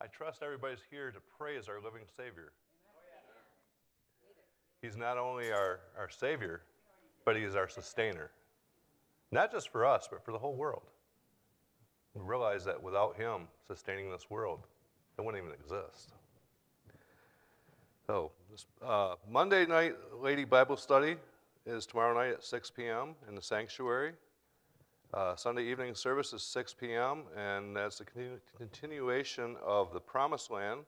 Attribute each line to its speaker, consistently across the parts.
Speaker 1: I trust everybody's here to praise our living Savior. He's not only our Savior, but He is our sustainer. Not just for us, but for the whole world. We realize that without Him sustaining this world, it wouldn't even exist. So, this Monday night Lady Bible Study is tomorrow night at 6 p.m. in the sanctuary. Sunday evening service is 6 p.m., and that's the continuation of the Promised Land.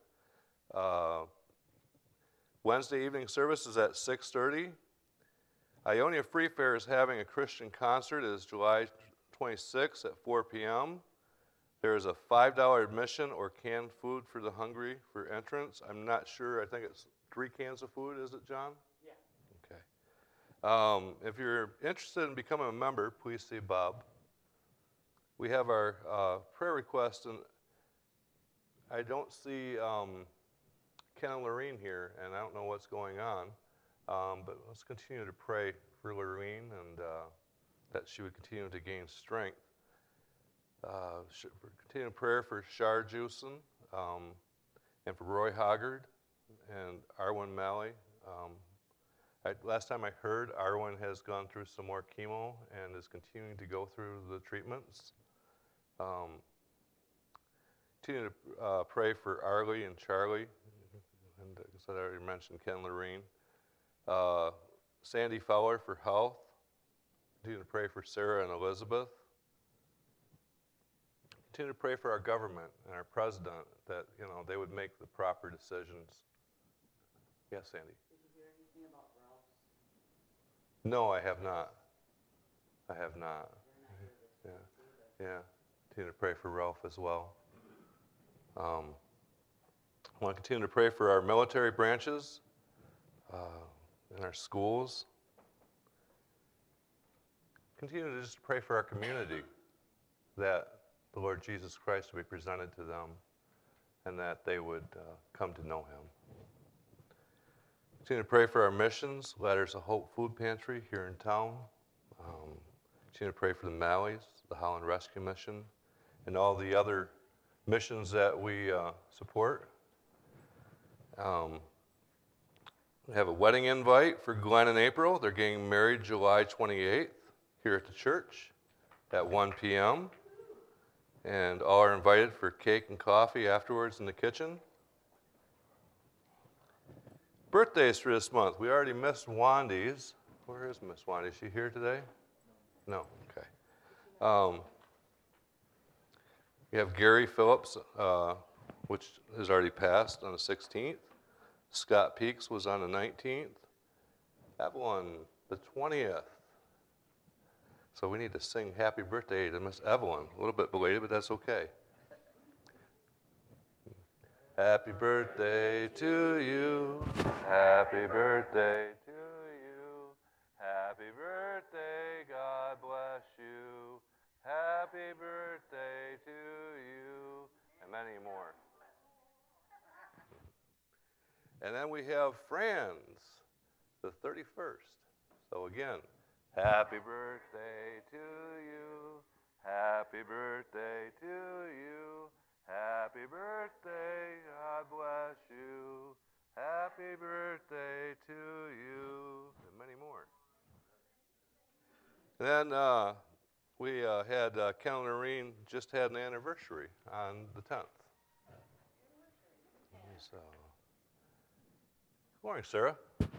Speaker 1: Wednesday evening service is at 6:30. Ionia Free Fair is having a Christian concert. It is July 26th at 4 p.m. There is a $5 admission or canned food for the hungry for entrance. I'm not sure. I think it's 3 cans of food. Is it, John? Yeah. Okay. If you're interested in becoming a member, please see Bob. We have our prayer request, and I don't see Ken and Lorene here, and I don't know what's going on. But let's continue to pray for Lorene and that she would continue to gain strength. Continue prayer for Shar Jewson and for Roy Hoggard and Arwen Malley. Last time I heard, Arwen has gone through some more chemo and is continuing to go through the treatments. Continue to pray for Arlie and Charlie, and as I already mentioned, Ken Lorene. Sandy Fowler for health. Continue to pray for Sarah and Elizabeth. Continue to pray for our government and our president that, they would make the proper decisions. Yes, Sandy?
Speaker 2: Did you hear anything about Ralph's?
Speaker 1: No, I have not. Yeah. Continue to pray for Ralph as well. I want to continue to pray for our military branches and our schools. Continue to just pray for our community, that the Lord Jesus Christ would be presented to them and that they would come to know Him. Continue to pray for our missions, Ladders of Hope Food Pantry here in town. Continue to pray for the Malleys, the Holland Rescue Mission, and all the other missions that we support. We have a wedding invite for Glenn and April. They're getting married July 28th here at the church at 1 p.m. And all are invited for cake and coffee afterwards in the kitchen. Birthdays for this month. We already missed Wandy's. Where is Miss Wandy? Is she here today? No. Okay. We have Gary Phillips, which has already passed on the 16th. Scott Peaks was on the 19th. Evelyn, the 20th. So we need to sing happy birthday to Miss Evelyn. A little bit belated, but that's okay. Happy birthday to you. Happy birthday to you. Happy birthday, God bless you. Happy birthday to you. And many more. And then we have Franz, the 31st. So again, happy birthday to you. Happy birthday to you. Happy birthday, God bless you. Happy birthday to you. And many more. And then we had Ken and Lorene just had an anniversary on the 10th. So, good morning, Sarah. Can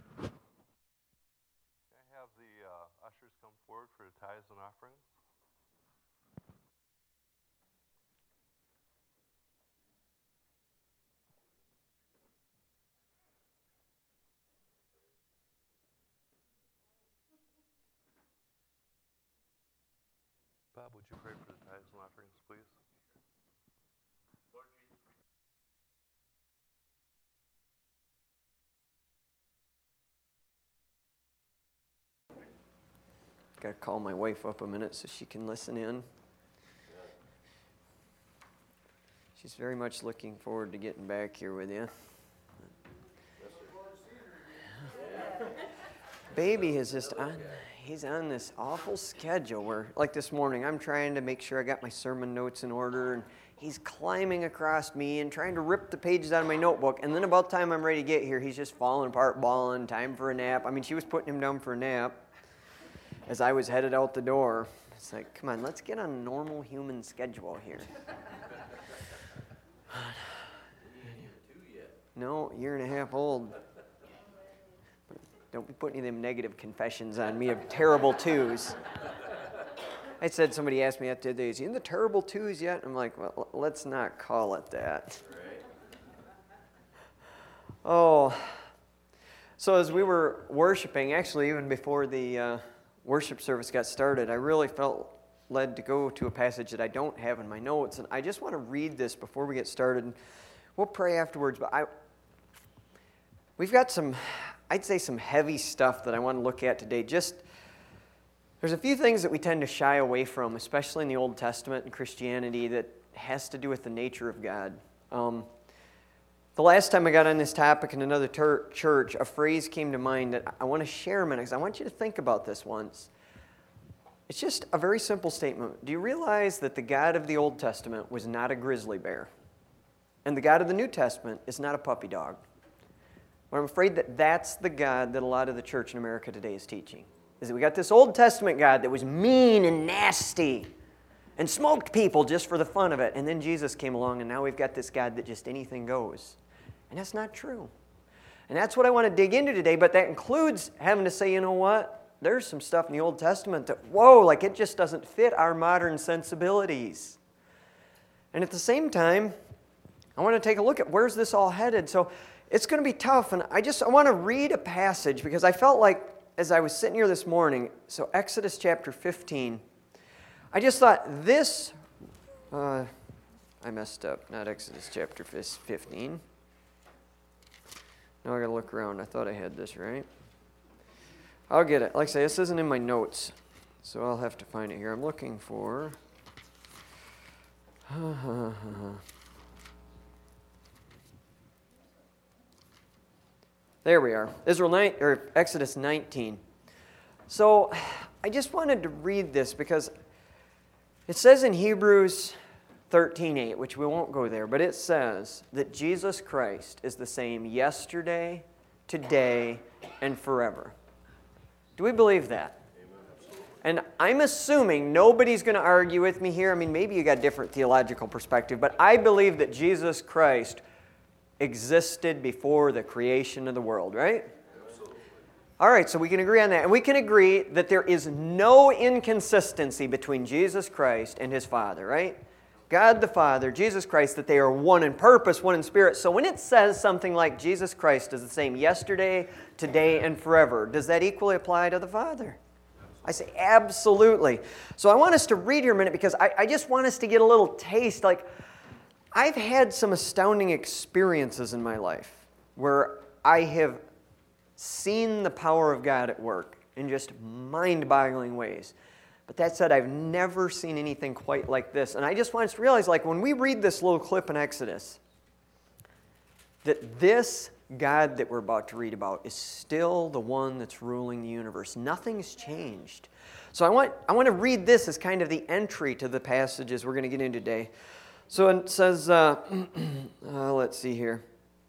Speaker 1: I have the ushers come forward for the tithes and offerings? Bob, would you pray for the tithes and offerings, please? Lord Jesus.
Speaker 3: Got to call my wife up a minute so she can listen in. She's very much looking forward to getting back here with you. Baby is just on, he's on this awful schedule where, like this morning, I'm trying to make sure I got my sermon notes in order, and he's climbing across me and trying to rip the pages out of my notebook. And then about the time I'm ready to get here, he's just falling apart, bawling, time for a nap. I mean, she was putting him down for a nap as I was headed out the door. It's like, come on, let's get on a normal human schedule here. No, a year and a half old. Don't be putting any of them negative confessions on me of terrible twos. I said, somebody asked me that the other day, is he in the terrible twos yet? I'm like, well, let's not call it that. Oh, so as we were worshiping, actually even before the worship service got started, I really felt led to go to a passage that I don't have in my notes, and I just want to read this before we get started. We'll pray afterwards, but we've got some, I'd say some heavy stuff that I want to look at today. There's a few things that we tend to shy away from, especially in the Old Testament and Christianity, that has to do with the nature of God. The last time I got on this topic in another church, a phrase came to mind that I want to share a minute, because I want you to think about this once. It's just a very simple statement. Do you realize that the God of the Old Testament was not a grizzly bear? And the God of the New Testament is not a puppy dog. Well, I'm afraid that that's the God that a lot of the church in America today is teaching. Is that we got this Old Testament God that was mean and nasty and smoked people just for the fun of it. And then Jesus came along, and now we've got this God that just anything goes. And that's not true. And that's what I want to dig into today, but that includes having to say, you know what? There's some stuff in the Old Testament that, whoa, like it just doesn't fit our modern sensibilities. And at the same time, I want to take a look at where's this all headed. So it's going to be tough, and I want to read a passage because I felt like as I was sitting here this morning, so Exodus chapter 15, I just thought this, I messed up, not Exodus chapter 15. Now I got to look around. I thought I had this right. I'll get it. Like I say, this isn't in my notes, so I'll have to find it here. I'm looking for... There we are. Exodus 19. So I just wanted to read this because it says in Hebrews 13:8, which we won't go there, but it says that Jesus Christ is the same yesterday, today, and forever. Do we believe that? And I'm assuming nobody's going to argue with me here. I mean, maybe you got a different theological perspective, but I believe that Jesus Christ existed before the creation of the world, right? Absolutely. All right, so we can agree on that. And we can agree that there is no inconsistency between Jesus Christ and His Father, right? God the Father, Jesus Christ, that they are one in purpose, one in spirit. So when it says something like Jesus Christ is the same yesterday, today, and forever, does that equally apply to the Father? I say absolutely. So I want us to read here a minute because I just want us to get a little taste. Like, I've had some astounding experiences in my life where I have seen the power of God at work in just mind-boggling ways. But that said, I've never seen anything quite like this. And I just want us to realize, like, when we read this little clip in Exodus, that this God that we're about to read about is still the one that's ruling the universe. Nothing's changed. So I want to read this as kind of the entry to the passages we're going to get into today. So it says, let's see here.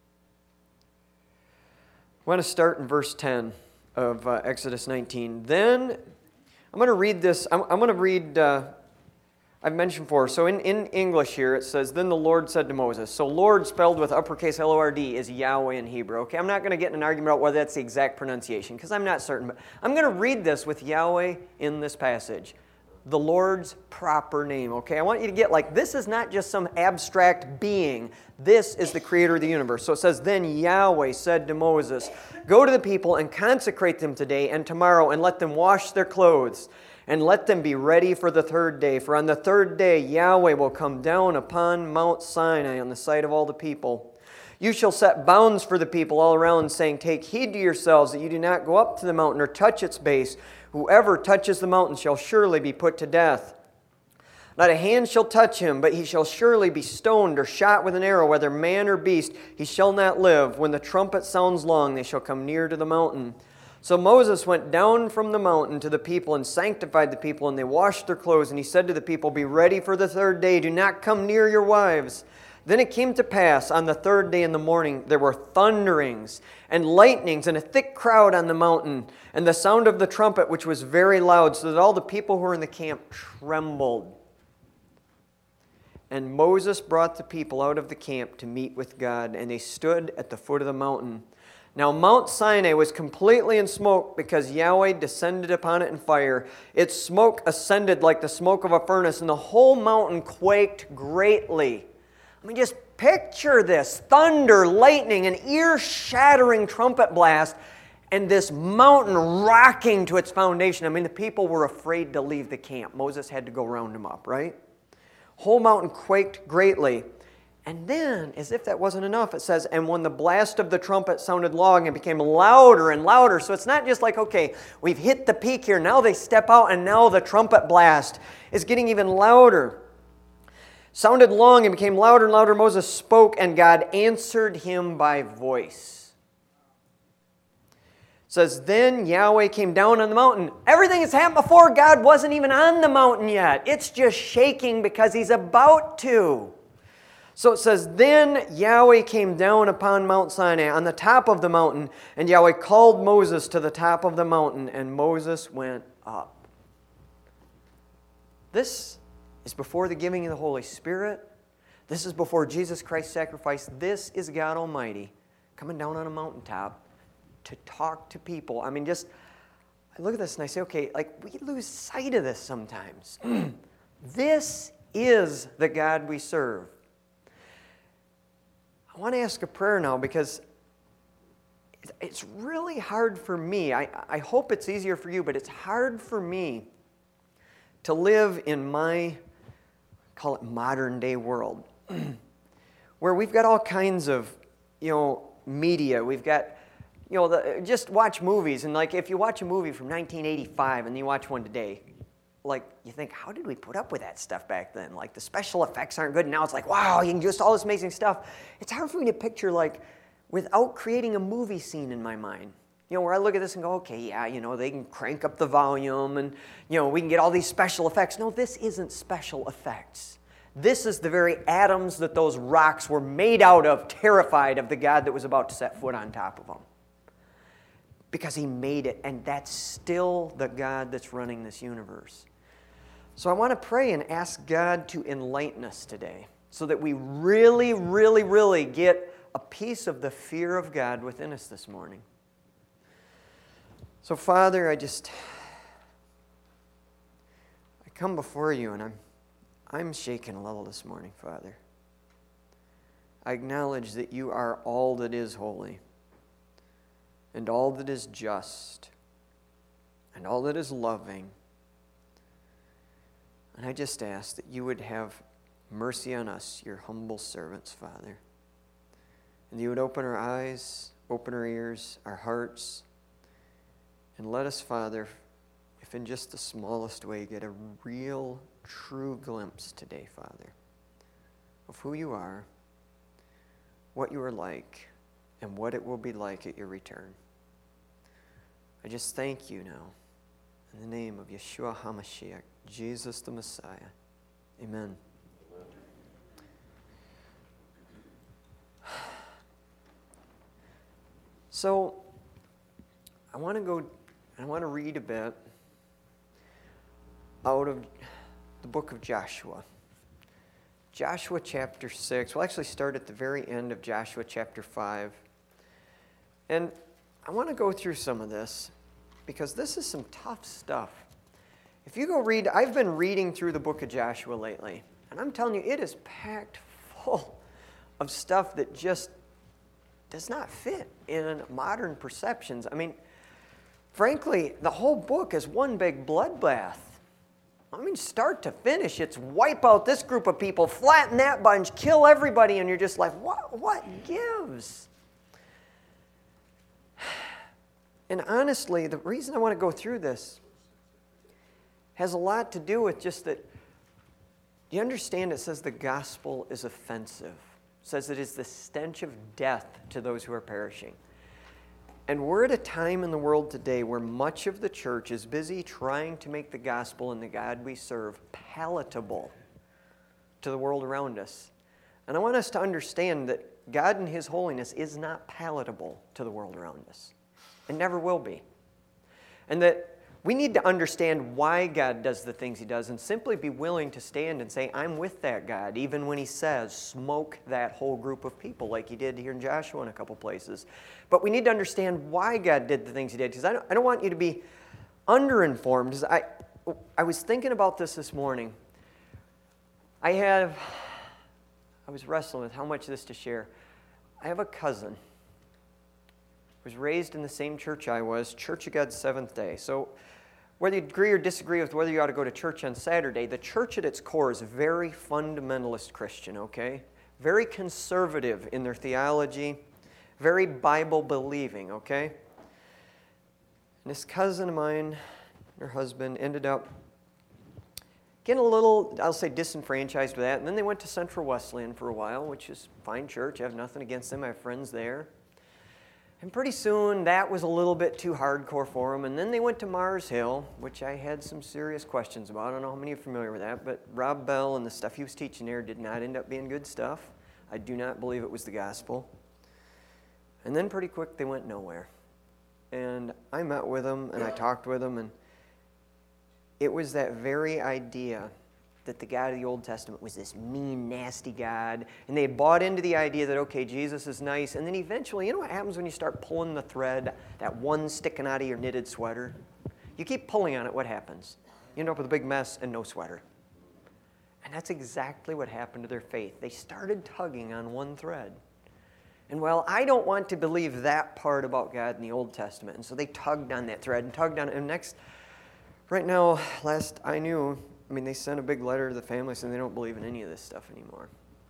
Speaker 3: I want to start in verse 10 of Exodus 19. Then, I'm going to read this. I'm going to read, I've mentioned before. So in English here, it says, Then the Lord said to Moses. So Lord, spelled with uppercase L-O-R-D, is Yahweh in Hebrew. Okay, I'm not going to get in an argument about whether that's the exact pronunciation, because I'm not certain. But I'm going to read this with Yahweh in this passage. The Lord's proper name, okay? I want you to get, like, this is not just some abstract being. This is the creator of the universe. So it says, Then Yahweh said to Moses, Go to the people and consecrate them today and tomorrow, and let them wash their clothes, and let them be ready for the third day. For on the third day Yahweh will come down upon Mount Sinai on the sight of all the people. You shall set bounds for the people all around, saying, Take heed to yourselves that you do not go up to the mountain or touch its base. Whoever touches the mountain shall surely be put to death. Not a hand shall touch him, but he shall surely be stoned or shot with an arrow, whether man or beast. He shall not live. When the trumpet sounds long, they shall come near to the mountain. So Moses went down from the mountain to the people and sanctified the people, and they washed their clothes. And he said to the people, "Be ready for the third day. Do not come near your wives." Then it came to pass on the third day in the morning, there were thunderings and lightnings and a thick crowd on the mountain, and the sound of the trumpet, which was very loud, so that all the people who were in the camp trembled. And Moses brought the people out of the camp to meet with God, and they stood at the foot of the mountain. Now Mount Sinai was completely in smoke because Yahweh descended upon it in fire. Its smoke ascended like the smoke of a furnace, and the whole mountain quaked greatly. I mean, just picture this. Thunder, lightning, an ear-shattering trumpet blast, and this mountain rocking to its foundation. I mean, the people were afraid to leave the camp. Moses had to go round them up, right? Whole mountain quaked greatly. And then, as if that wasn't enough, it says, and when the blast of the trumpet sounded long, it became louder and louder. So it's not just like, okay, we've hit the peak here. Now they step out, and now the trumpet blast is getting even louder. Sounded long and became louder and louder. Moses spoke, and God answered him by voice. It says, then Yahweh came down on the mountain. Everything that's happened before, God wasn't even on the mountain yet. It's just shaking because He's about to. So it says, then Yahweh came down upon Mount Sinai on the top of the mountain, and Yahweh called Moses to the top of the mountain, and Moses went up. This is before the giving of the Holy Spirit. This is before Jesus Christ's sacrifice. This is God Almighty coming down on a mountaintop to talk to people. I mean, just, I look at this and I say, okay, like we lose sight of this sometimes. This is the God we serve. I want to ask a prayer now because it's really hard for me. I hope it's easier for you, but it's hard for me to live in my, call it modern day world, where we've got all kinds of, media. We've got, just watch movies. And like if you watch a movie from 1985 and you watch one today, like you think, how did we put up with that stuff back then? Like the special effects aren't good. Now it's like, wow, you can just all this amazing stuff. It's hard for me to picture like without creating a movie scene in my mind. Where I look at this and go, okay, yeah, they can crank up the volume and, we can get all these special effects. No, this isn't special effects. This is the very atoms that those rocks were made out of, terrified of the God that was about to set foot on top of them. Because He made it, and that's still the God that's running this universe. So I want to pray and ask God to enlighten us today so that we really, really, really get a piece of the fear of God within us this morning. So Father, I come before You and I'm shaking a little this morning, Father. I acknowledge that You are all that is holy and all that is just and all that is loving. And I just ask that You would have mercy on us, Your humble servants, Father. And You would open our eyes, open our ears, our hearts, and let us, Father, if in just the smallest way, get a real, true glimpse today, Father, of who You are, what You are like, and what it will be like at Your return. I just thank You now. In the name of Yeshua HaMashiach, Jesus the Messiah. Amen. So, I want to read a bit out of the book of Joshua. Joshua chapter 6. We'll actually start at the very end of Joshua chapter 5. And I want to go through some of this because this is some tough stuff. If you go read, I've been reading through the book of Joshua lately, and I'm telling you, it is packed full of stuff that just does not fit in modern perceptions. I mean, frankly, the whole book is one big bloodbath. I mean, start to finish, it's wipe out this group of people, flatten that bunch, kill everybody, and you're just like, what gives? And honestly, the reason I want to go through this has a lot to do with just that, you understand it says the gospel is offensive. It says it is the stench of death to those who are perishing. And we're at a time in the world today where much of the church is busy trying to make the gospel and the God we serve palatable to the world around us. And I want us to understand that God in His holiness is not palatable to the world around us. It never will be. And that we need to understand why God does the things He does and simply be willing to stand and say, I'm with that God, even when He says, smoke that whole group of people like He did here in Joshua in a couple places. But we need to understand why God did the things He did, because I don't want you to be underinformed. I was thinking about this morning. I was wrestling with how much of this to share. I have a cousin who was raised in the same church I was, Church of God Seventh Day. So whether you agree or disagree with whether you ought to go to church on Saturday, the church at its core is very fundamentalist Christian, okay? Very conservative in their theology, very Bible-believing, okay? And this cousin of mine, her husband, ended up getting a little, I'll say, disenfranchised with that. And then they went to Central Wesleyan for a while, which is a fine church. I have nothing against them. I have friends there. And pretty soon, that was a little bit too hardcore for them. And then they went to Mars Hill, which I had some serious questions about. I don't know how many are familiar with that, but Rob Bell and the stuff he was teaching there did not end up being good stuff. I do not believe it was the gospel. And then pretty quick, they went nowhere. And I met with them, and I talked with them, and it was that very idea that the God of the Old Testament was this mean, nasty God. And they had bought into the idea that, okay, Jesus is nice. And then eventually, you know what happens when you start pulling the thread, that one sticking out of your knitted sweater? You keep pulling on it, what happens? You end up with a big mess and no sweater. And that's exactly what happened to their faith. They started tugging on one thread. And well, I don't want to believe that part about God in the Old Testament. And so they tugged on that thread and tugged on it. And right now, last I knew, they sent a big letter to the family saying they don't believe in any of this stuff anymore.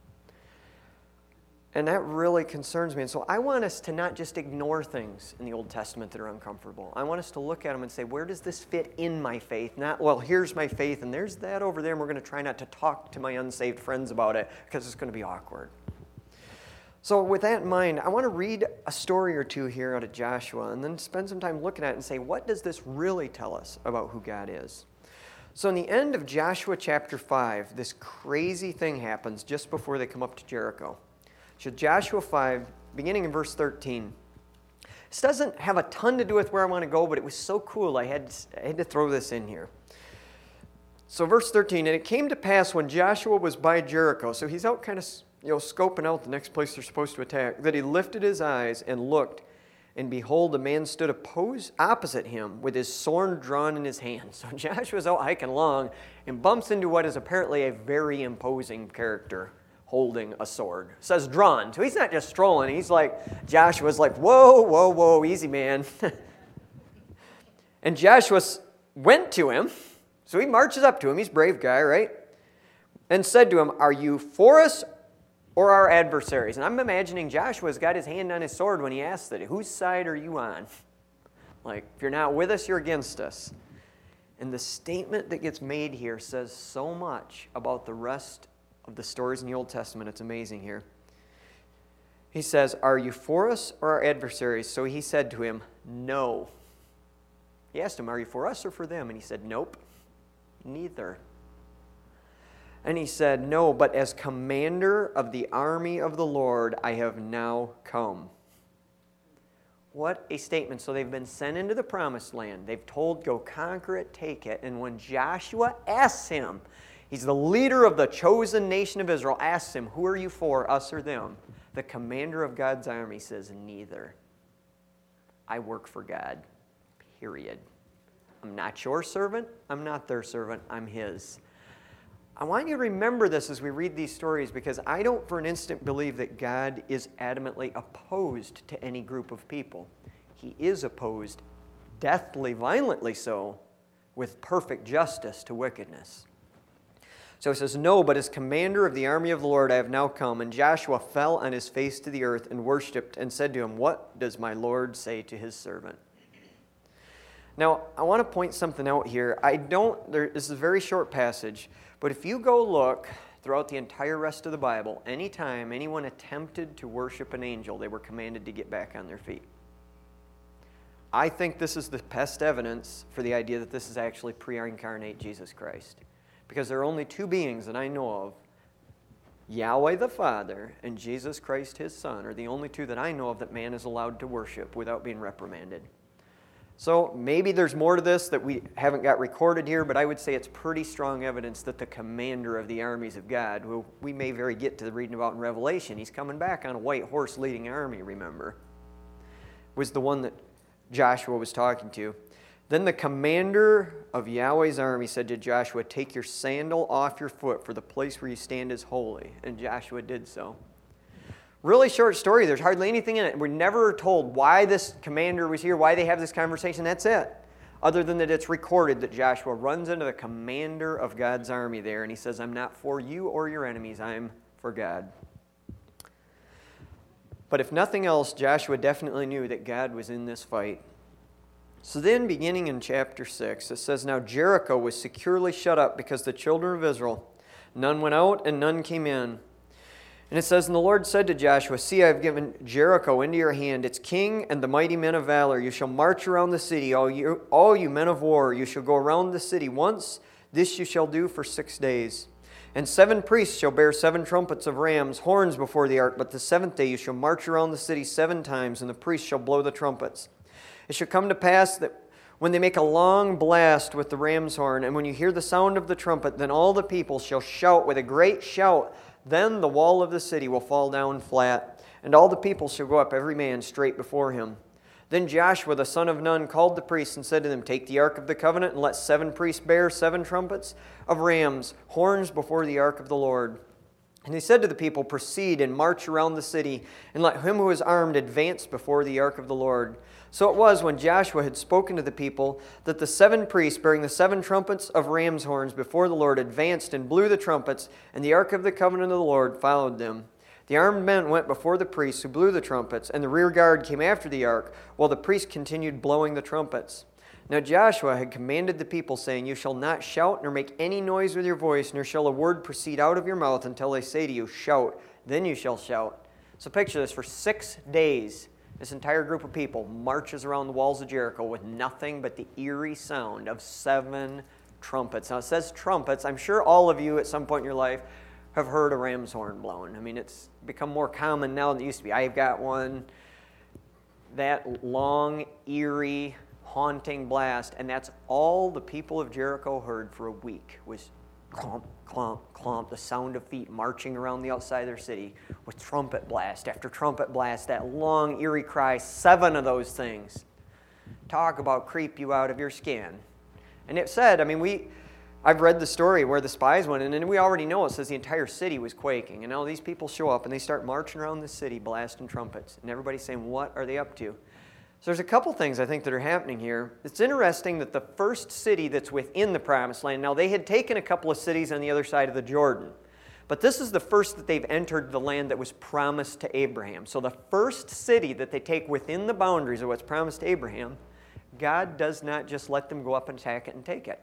Speaker 3: And that really concerns me. And so I want us to not just ignore things in the Old Testament that are uncomfortable. I want us to look at them and say, where does this fit in my faith? Not, well, here's my faith, and there's that over there, and we're going to try not to talk to my unsaved friends about it because it's going to be awkward. So with that in mind, I want to read a story or two here out of Joshua and then spend some time looking at it and say, what does this really tell us about who God is? So in the end of Joshua chapter 5, this crazy thing happens just before they come up to Jericho. So Joshua 5, beginning in verse 13. This doesn't have a ton to do with where I want to go, but it was so cool I had to throw this in here. So verse 13, and it came to pass when Joshua was by Jericho, so he's out kind of scoping out the next place they're supposed to attack, that he lifted his eyes and looked, and behold, a man stood opposite him with his sword drawn in his hand. So Joshua's out hiking along and bumps into what is apparently a very imposing character holding a sword. It says drawn. So he's not just strolling. Joshua's like, whoa, whoa, whoa, easy, man. And Joshua went to him. So he marches up to him. He's a brave guy, right? And said to him, are you for us or our adversaries? And I'm imagining Joshua's got his hand on his sword when he asks it. Whose side are you on? Like, if you're not with us, you're against us. And the statement that gets made here says so much about the rest of the stories in the Old Testament. It's amazing here. He says, are you for us or our adversaries? So he said to him, no. He asked him, are you for us or for them? And he said, nope, neither. And he said, no, but as commander of the army of the Lord, I have now come. What a statement. So they've been sent into the promised land. They've told, go conquer it, take it. And when Joshua asks him, he's the leader of the chosen nation of Israel, asks him, who are you for, us or them? The commander of God's army says, neither. I work for God, period. I'm not your servant. I'm not their servant. I'm His. I want you to remember this as we read these stories, because I don't for an instant believe that God is adamantly opposed to any group of people. He is opposed, deathly, violently so, with perfect justice to wickedness. So it says, no, but as commander of the army of the Lord I have now come. And Joshua fell on his face to the earth and worshipped and said to him, what does my Lord say to his servant? Now, I want to point something out here. This is a very short passage, but if you go look throughout the entire rest of the Bible, anytime anyone attempted to worship an angel, they were commanded to get back on their feet. I think this is the best evidence for the idea that this is actually pre-incarnate Jesus Christ. Because there are only two beings that I know of, Yahweh the Father and Jesus Christ His Son, are the only two that I know of that man is allowed to worship without being reprimanded. So maybe there's more to this that we haven't got recorded here, but I would say it's pretty strong evidence that the commander of the armies of God, who we may very get to reading about in Revelation, he's coming back on a white horse leading an army, remember, was the one that Joshua was talking to. Then the commander of Yahweh's army said to Joshua, "Take your sandal off your foot, for the place where you stand is holy." And Joshua did so. Really short story. There's hardly anything in it. We're never told why this commander was here, why they have this conversation. That's it. Other than that it's recorded that Joshua runs into the commander of God's army there, and he says, "I'm not for you or your enemies. I'm for God." But if nothing else, Joshua definitely knew that God was in this fight. So then, beginning in chapter 6, it says, "Now Jericho was securely shut up because the children of Israel, none went out and none came in. And it says, And the Lord said to Joshua, See, I have given Jericho into your hand, its king and the mighty men of valor. You shall march around the city, all you men of war. You shall go around the city once. This you shall do for 6 days. And 7 priests shall bear 7 trumpets of rams, horns before the ark. But the 7th day you shall march around the city 7 times, and the priests shall blow the trumpets. It shall come to pass that when they make a long blast with the ram's horn, and when you hear the sound of the trumpet, then all the people shall shout with a great shout. Then the wall of the city will fall down flat, and all the people shall go up every man straight before him. Then Joshua the son of Nun called the priests and said to them, Take the ark of the covenant, and let 7 priests bear 7 trumpets of rams, horns before the ark of the Lord. And he said to the people, Proceed and march around the city, and let him who is armed advance before the ark of the Lord. So it was, when Joshua had spoken to the people, that the 7 priests bearing the 7 trumpets of ram's horns before the Lord advanced and blew the trumpets, and the ark of the covenant of the Lord followed them. The armed men went before the priests who blew the trumpets, and the rear guard came after the ark, while the priests continued blowing the trumpets. Now Joshua had commanded the people, saying, You shall not shout nor make any noise with your voice, nor shall a word proceed out of your mouth until they say to you, Shout, then you shall shout. So picture this, for 6 days, this entire group of people marches around the walls of Jericho with nothing but the eerie sound of 7 trumpets. Now it says trumpets. I'm sure all of you at some point in your life have heard a ram's horn blown. I mean, it's become more common now than it used to be. I've got one. That long, eerie, haunting blast, and that's all the people of Jericho heard for a week was clomp, clomp, clomp, the sound of feet marching around the outside of their city with trumpet blast after trumpet blast, that long, eerie cry, 7 of those things. Talk about creep you out of your skin. And it said, I mean, I've read the story where the spies went in, and we already know it says the entire city was quaking. And now these people show up, and they start marching around the city blasting trumpets. And everybody's saying, what are they up to? So there's a couple things I think that are happening here. It's interesting that the first city that's within the Promised Land, now they had taken a couple of cities on the other side of the Jordan, but this is the first that they've entered the land that was promised to Abraham. So the first city that they take within the boundaries of what's promised to Abraham, God does not just let them go up and attack it and take it.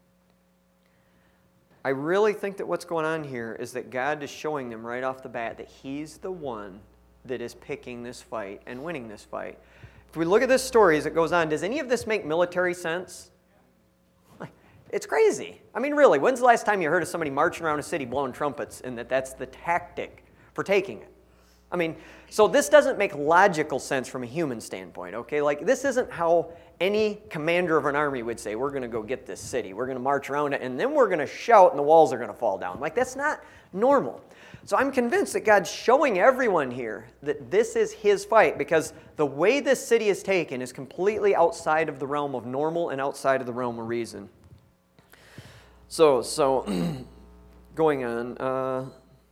Speaker 3: I really think that what's going on here is that God is showing them right off the bat that He's the one that is picking this fight and winning this fight. If we look at this story as it goes on, does any of this make military sense? It's crazy. I mean, really, when's the last time you heard of somebody marching around a city blowing trumpets and that's the tactic for taking it? I mean, so this doesn't make logical sense from a human standpoint, okay? Like, this isn't how any commander of an army would say, we're going to go get this city. We're going to march around it, and then we're going to shout, and the walls are going to fall down. Like, that's not normal. So I'm convinced that God's showing everyone here that this is His fight, because the way this city is taken is completely outside of the realm of normal and outside of the realm of reason. So going on.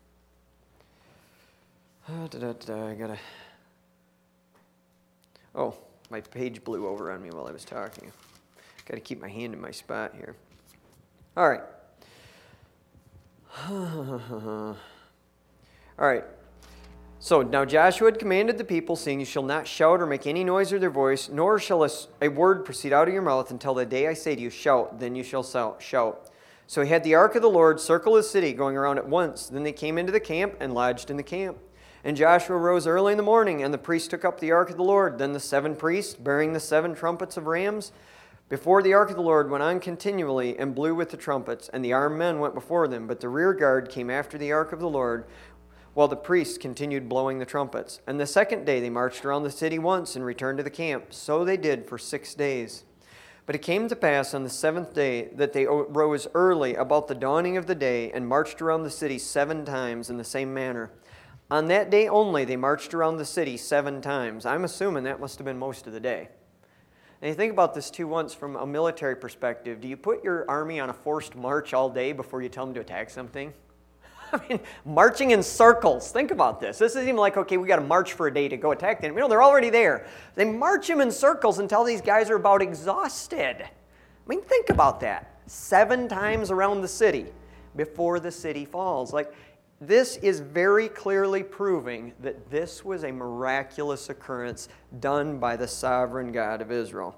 Speaker 3: Oh, my page blew over on me while I was talking. Got to keep my hand in my spot here. All right. All right. So now Joshua had commanded the people, saying, You shall not shout or make any noise with your voice, nor shall a word proceed out of your mouth until the day I say to you, Shout, then you shall shout. So he had the ark of the Lord circle the city, going around it once. Then they came into the camp and lodged in the camp. And Joshua rose early in the morning, and the priests took up the ark of the Lord. Then the 7 priests, bearing the 7 trumpets of rams, before the ark of the Lord went on continually and blew with the trumpets, and the armed men went before them, but the rear guard came after the ark of the Lord, while the priests continued blowing the trumpets. And the 2nd day they marched around the city once and returned to the camp. So they did for 6 days. But it came to pass on the 7th day that they rose early about the dawning of the day and marched around the city 7 times in the same manner. On that day only they marched around the city 7 times. I'm assuming that must have been most of the day. And you think about this too once from a military perspective. Do you put your army on a forced march all day before you tell them to attack something? I mean, marching in circles. Think about this. This isn't even like, okay, we got to march for a day to go attack them. You know, they're already there. They march them in circles until these guys are about exhausted. I mean, think about that. 7 times around the city before the city falls. Like, this is very clearly proving that this was a miraculous occurrence done by the sovereign God of Israel.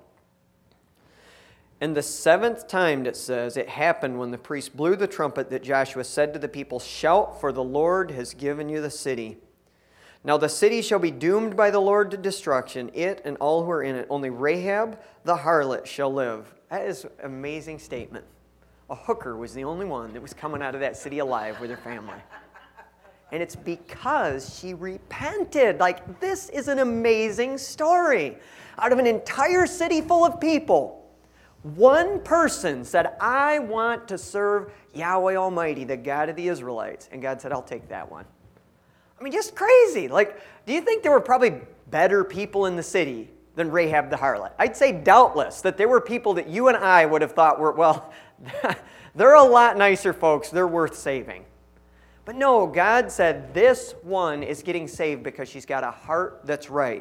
Speaker 3: And the 7th time, it says, it happened when the priest blew the trumpet that Joshua said to the people, "Shout, for the Lord has given you the city. Now the city shall be doomed by the Lord to destruction, it and all who are in it. Only Rahab the harlot shall live." That is an amazing statement. A hooker was the only one that was coming out of that city alive with her family. And it's because she repented. Like, this is an amazing story. Out of an entire city full of people, one person said, "I want to serve Yahweh Almighty, the God of the Israelites." And God said, "I'll take that one." I mean, just crazy. Like, do you think there were probably better people in the city than Rahab the harlot? I'd say doubtless that there were people that you and I would have thought were, well, they're a lot nicer folks. They're worth saving. But no, God said this one is getting saved because she's got a heart that's right.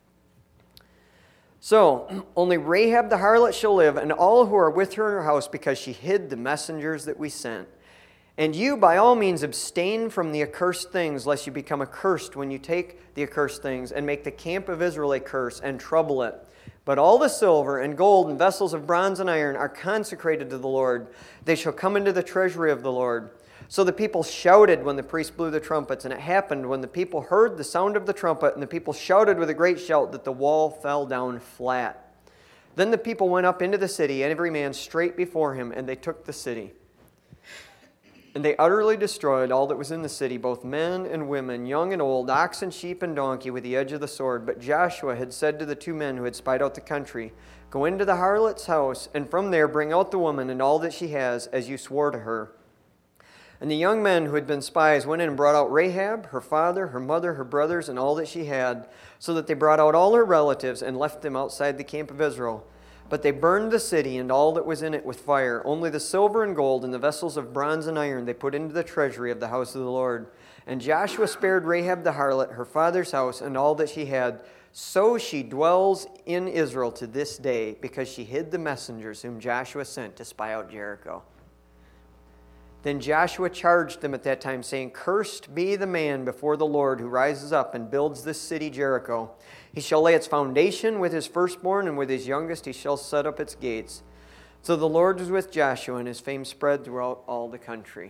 Speaker 3: So, only Rahab the harlot shall live, and all who are with her in her house, because she hid the messengers that we sent. And you, by all means, abstain from the accursed things, lest you become accursed when you take the accursed things, and make the camp of Israel a curse, and trouble it. But all the silver and gold and vessels of bronze and iron are consecrated to the Lord. They shall come into the treasury of the Lord. So the people shouted when the priest blew the trumpets, and it happened when the people heard the sound of the trumpet, and the people shouted with a great shout, that the wall fell down flat. Then the people went up into the city, and every man straight before him, and they took the city. And they utterly destroyed all that was in the city, both men and women, young and old, ox and sheep and donkey, with the edge of the sword. But Joshua had said to the 2 men who had spied out the country, "Go into the harlot's house, and from there bring out the woman and all that she has, as you swore to her." And the young men who had been spies went in and brought out Rahab, her father, her mother, her brothers, and all that she had, so that they brought out all her relatives and left them outside the camp of Israel. But they burned the city and all that was in it with fire. Only the silver and gold and the vessels of bronze and iron they put into the treasury of the house of the Lord. And Joshua spared Rahab the harlot, her father's house, and all that she had. So she dwells in Israel to this day, because she hid the messengers whom Joshua sent to spy out Jericho. Then Joshua charged them at that time, saying, "Cursed be the man before the Lord who rises up and builds this city Jericho. He shall lay its foundation with his firstborn, and with his youngest he shall set up its gates." So the Lord was with Joshua, and his fame spread throughout all the country.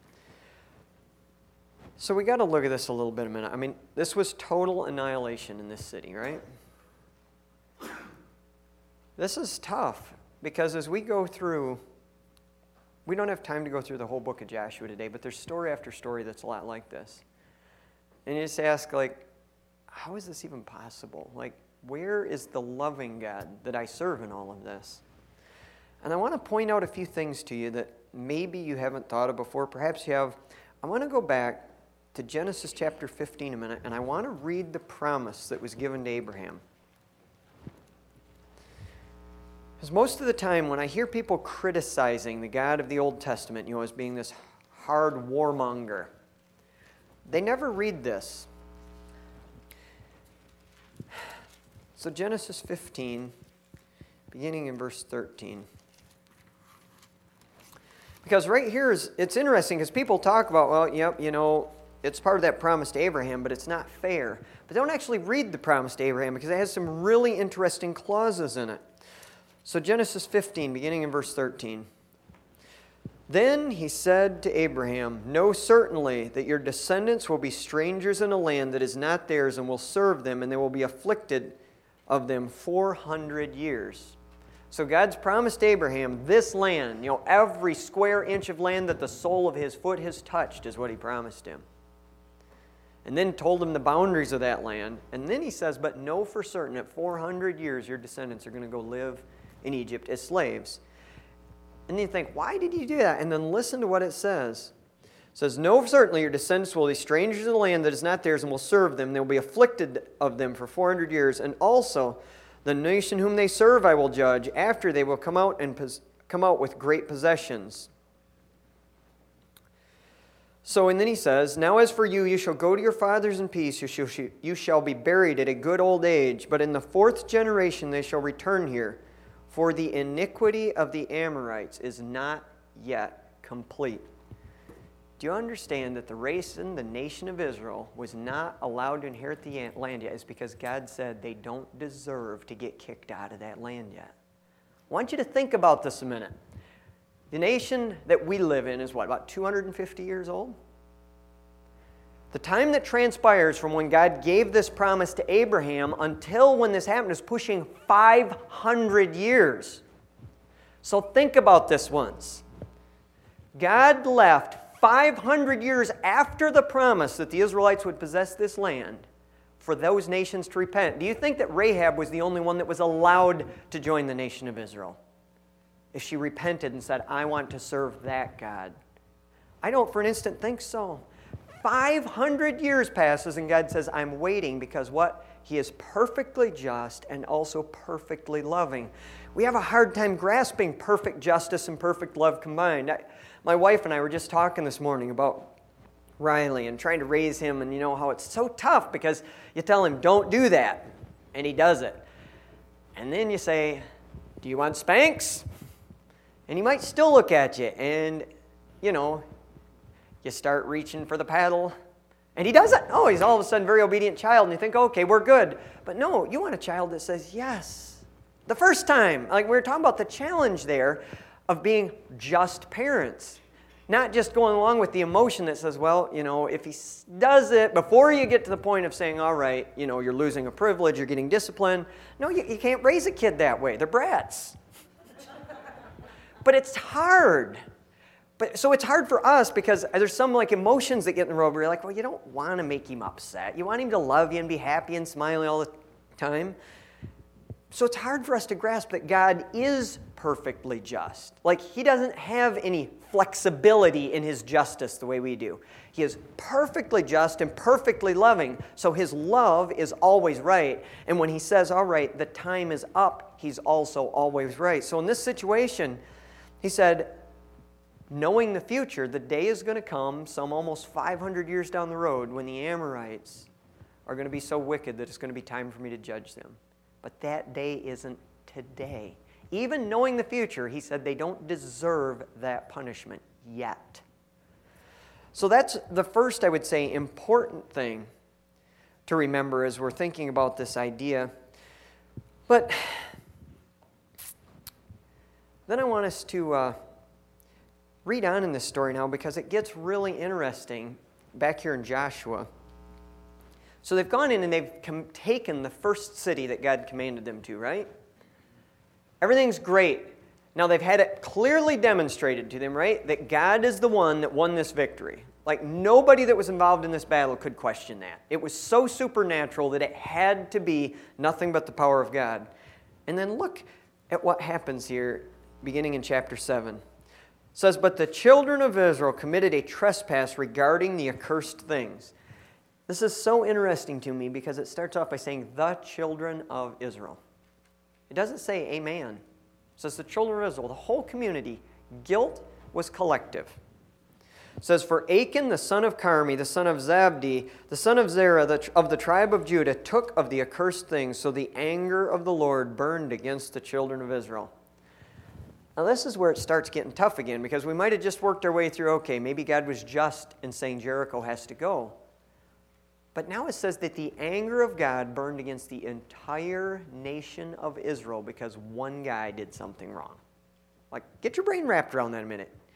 Speaker 3: So we got to look at this a little bit a minute. I mean, this was total annihilation in this city, right? This is tough, because as we go through, we don't have time to go through the whole book of Joshua today, but there's story after story that's a lot like this. And you just ask, like, how is this even possible? Like, where is the loving God that I serve in all of this? And I want to point out a few things to you that maybe you haven't thought of before. Perhaps you have. I want to go back to Genesis chapter 15 a minute, and I want to read the promise that was given to Abraham. Because most of the time when I hear people criticizing the God of the Old Testament, as being this hard warmonger, they never read this. So Genesis 15, beginning in verse 13. Because right here, it's interesting, because people talk about, well, yep, it's part of that promise to Abraham, but it's not fair. But they don't actually read the promise to Abraham, because it has some really interesting clauses in it. So Genesis 15, beginning in verse 13. Then he said to Abraham, know certainly that your descendants will be strangers in a land that is not theirs and will serve them, and they will be afflicted of them 400 years. So God's promised Abraham this land, every square inch of land that the sole of his foot has touched is what he promised him. And then told him the boundaries of that land. And then he says, but know for certain at 400 years your descendants are going to go live in Egypt as slaves. And then you think, why did he do that? And then listen to what it says. It says, know certainly your descendants will be strangers in the land that is not theirs and will serve them. They will be afflicted of them for 400 years. And also the nation whom they serve I will judge. After they will come out with great possessions. So, and then he says, now as for you, you shall go to your fathers in peace. You shall be buried at a good old age. But in the 4th generation they shall return here. For the iniquity of the Amorites is not yet complete. Do you understand that the reason the nation of Israel was not allowed to inherit the land yet is because God said they don't deserve to get kicked out of that land yet? I want you to think about this a minute. The nation that we live in is what, about 250 years old? The time that transpires from when God gave this promise to Abraham until when this happened is pushing 500 years. So think about this once. God left 500 years after the promise that the Israelites would possess this land for those nations to repent. Do you think that Rahab was the only one that was allowed to join the nation of Israel? If she repented and said, I want to serve that God. I don't for an instant think so. 500 years passes and God says, I'm waiting because what? He is perfectly just and also perfectly loving. We have a hard time grasping perfect justice and perfect love combined. My wife and I were just talking this morning about Riley and trying to raise him, and you know how it's so tough because you tell him, don't do that, and he does it. And then you say, do you want Spanx? And he might still look at you, and, you start reaching for the paddle, and he doesn't. Oh, he's all of a sudden a very obedient child, and you think, okay, we're good. But no, you want a child that says yes. The first time, like we were talking about the challenge there of being just parents. Not just going along with the emotion that says, well, if he does it, before you get to the point of saying, all right, you're losing a privilege, you're getting disciplined. No, you can't raise a kid that way. They're brats. But it's hard. So it's hard for us because there's some emotions that get in the road where you're like, well, you don't want to make him upset. You want him to love you and be happy and smiling all the time. So it's hard for us to grasp that God is perfectly just. He doesn't have any flexibility in his justice the way we do. He is perfectly just and perfectly loving, so his love is always right. And when he says, all right, the time is up, he's also always right. So in this situation, he said, knowing the future, the day is going to come, some almost 500 years down the road, when the Amorites are going to be so wicked that it's going to be time for me to judge them. But that day isn't today. Even knowing the future, he said they don't deserve that punishment yet. So that's the first, I would say, important thing to remember as we're thinking about this idea. But then I want us to read on in this story now because it gets really interesting back here in Joshua. So they've gone in and they've taken the first city that God commanded them to, right? Everything's great. Now they've had it clearly demonstrated to them, right? That God is the one that won this victory. Nobody that was involved in this battle could question that. It was so supernatural that it had to be nothing but the power of God. And then look at what happens here beginning in chapter 7. It says, but the children of Israel committed a trespass regarding the accursed things. This is so interesting to me because it starts off by saying, the children of Israel. It doesn't say a man. It says the children of Israel, the whole community. Guilt was collective. It says, for Achan, the son of Carmi, the son of Zabdi, the son of Zerah, of the tribe of Judah, took of the accursed things, so the anger of the Lord burned against the children of Israel. Now this is where it starts getting tough again, because we might have just worked our way through, okay, maybe God was just in saying Jericho has to go. But now it says that the anger of God burned against the entire nation of Israel because one guy did something wrong. Get your brain wrapped around that a minute.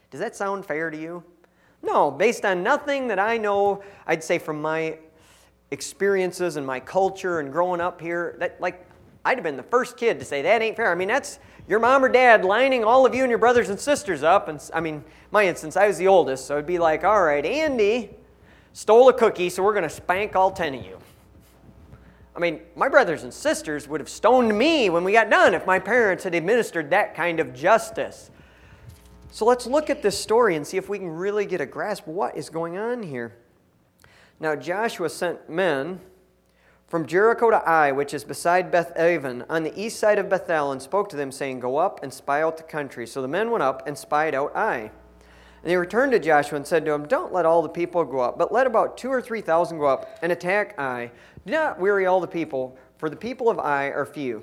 Speaker 3: Does that sound fair to you? No, based on nothing that I know, I'd say from my experiences and my culture and growing up here, that I'd have been the first kid to say that ain't fair. I mean, that's your mom or dad lining all of you and your brothers and sisters up. And I mean, my instance, I was the oldest, so it'd be like, all right, Andy stole a cookie, so we're going to spank all 10 of you. I mean, my brothers and sisters would have stoned me when we got done if my parents had administered that kind of justice. So let's look at this story and see if we can really get a grasp of what is going on here. Now Joshua sent men from Jericho to Ai, which is beside Beth-aven, on the east side of Bethel, and spoke to them, saying, Go up and spy out the country. So the men went up and spied out Ai. And they returned to Joshua and said to him, Don't let all the people go up, but let about 2,000 or 3,000 go up and attack Ai. Do not weary all the people, for the people of Ai are few.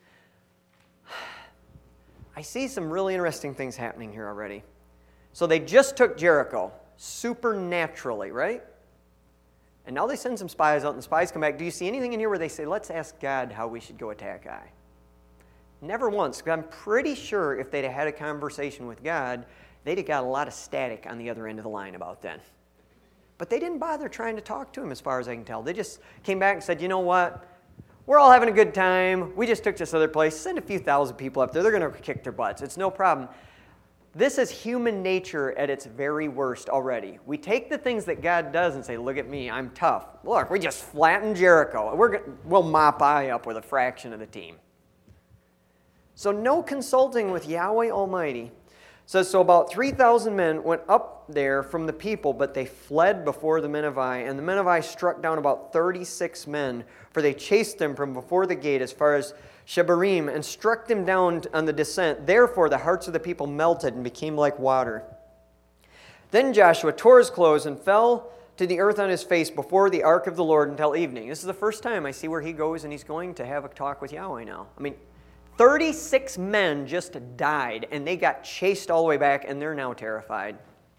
Speaker 3: I see some really interesting things happening here already. So they just took Jericho, supernaturally, right? And now they send some spies out, and the spies come back. Do you see anything in here where they say, let's ask God how we should go attack Ai? Never once. I'm pretty sure if they'd have had a conversation with God, they'd have got a lot of static on the other end of the line about then. But they didn't bother trying to talk to him, as far as I can tell. They just came back and said, you know what? We're all having a good time. We just took this other place. Send a few thousand people up there. They're going to kick their butts. It's no problem. This is human nature at its very worst already. We take the things that God does and say, look at me, I'm tough. Look, we just flattened Jericho. We'll mop Ai up with a fraction of the team. So no consulting with Yahweh Almighty. It says, so about 3,000 men went up there from the people, but they fled before the men of Ai. And the men of Ai struck down about 36 men, for they chased them from before the gate as far as Shebarim, and struck them down on the descent. Therefore the hearts of the people melted and became like water. Then Joshua tore his clothes and fell to the earth on his face before the ark of the Lord until evening. This is the first time I see where he goes and he's going to have a talk with Yahweh now. I mean, 36 men just died, and they got chased all the way back, and they're now terrified.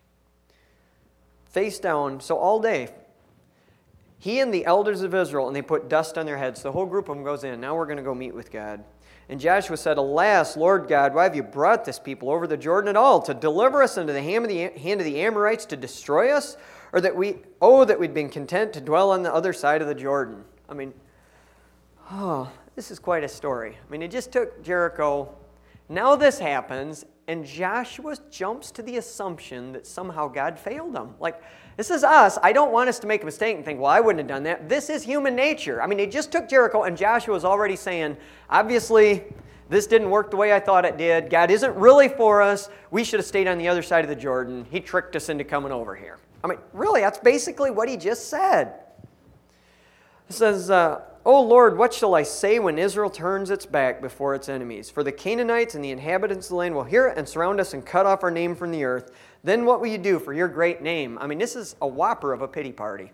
Speaker 3: Face down, so all day, he and the elders of Israel, and they put dust on their heads. The whole group of them goes in. Now we're going to go meet with God. And Joshua said, Alas, Lord God, why have you brought this people over the Jordan at all? To deliver us into the hand of the Amorites to destroy us? Or that we'd been content to dwell on the other side of the Jordan? I mean, this is quite a story. I mean, it just took Jericho. Now this happens, and Joshua jumps to the assumption that somehow God failed him. Like, this is us. I don't want us to make a mistake and think, well, I wouldn't have done that. This is human nature. I mean, they just took Jericho, and Joshua was already saying, obviously, this didn't work the way I thought it did. God isn't really for us. We should have stayed on the other side of the Jordan. He tricked us into coming over here. I mean, really, that's basically what he just said. It says, O Lord, what shall I say when Israel turns its back before its enemies? For the Canaanites and the inhabitants of the land will hear it and surround us and cut off our name from the earth. Then what will you do for your great name? I mean, this is a whopper of a pity party.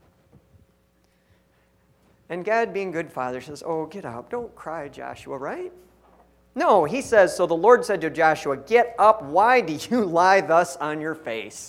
Speaker 3: And God, being good father, says, oh, get up. Don't cry, Joshua, right? No, he says, so the Lord said to Joshua, get up. Why do you lie thus on your face?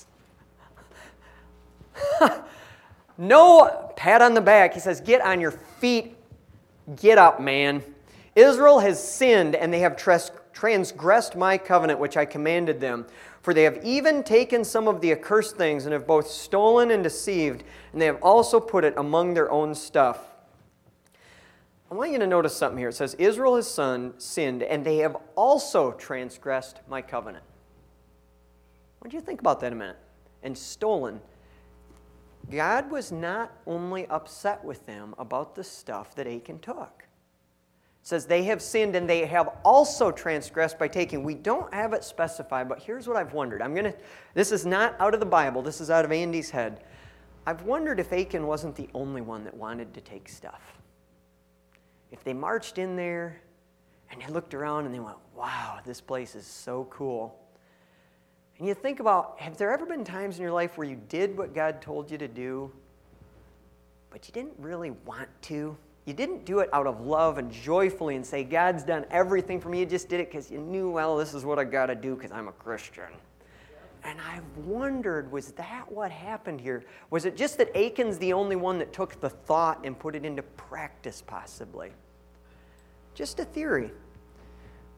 Speaker 3: No pat on the back. He says, get on your feet. Get up, man. Israel has sinned, and they have transgressed my covenant, which I commanded them. For they have even taken some of the accursed things, and have both stolen and deceived, and they have also put it among their own stuff. I want you to notice something here. It says, Israel has sinned, and they have also transgressed my covenant. What do you think about that a minute? And stolen. God was not only upset with them about the stuff that Achan took. It says they have sinned and they have also transgressed by taking. We don't have it specified, but here's what I've wondered. This is not out of the Bible. This is out of Andy's head. I've wondered if Achan wasn't the only one that wanted to take stuff. If they marched in there and they looked around and they went, wow, this place is so cool. And you think about, have there ever been times in your life where you did what God told you to do, but you didn't really want to? You didn't do it out of love and joyfully and say, God's done everything for me. You just did it because you knew, well, this is what I got to do because I'm a Christian. And I've wondered, was that what happened here? Was it just that Achan's the only one that took the thought and put it into practice, possibly? Just a theory.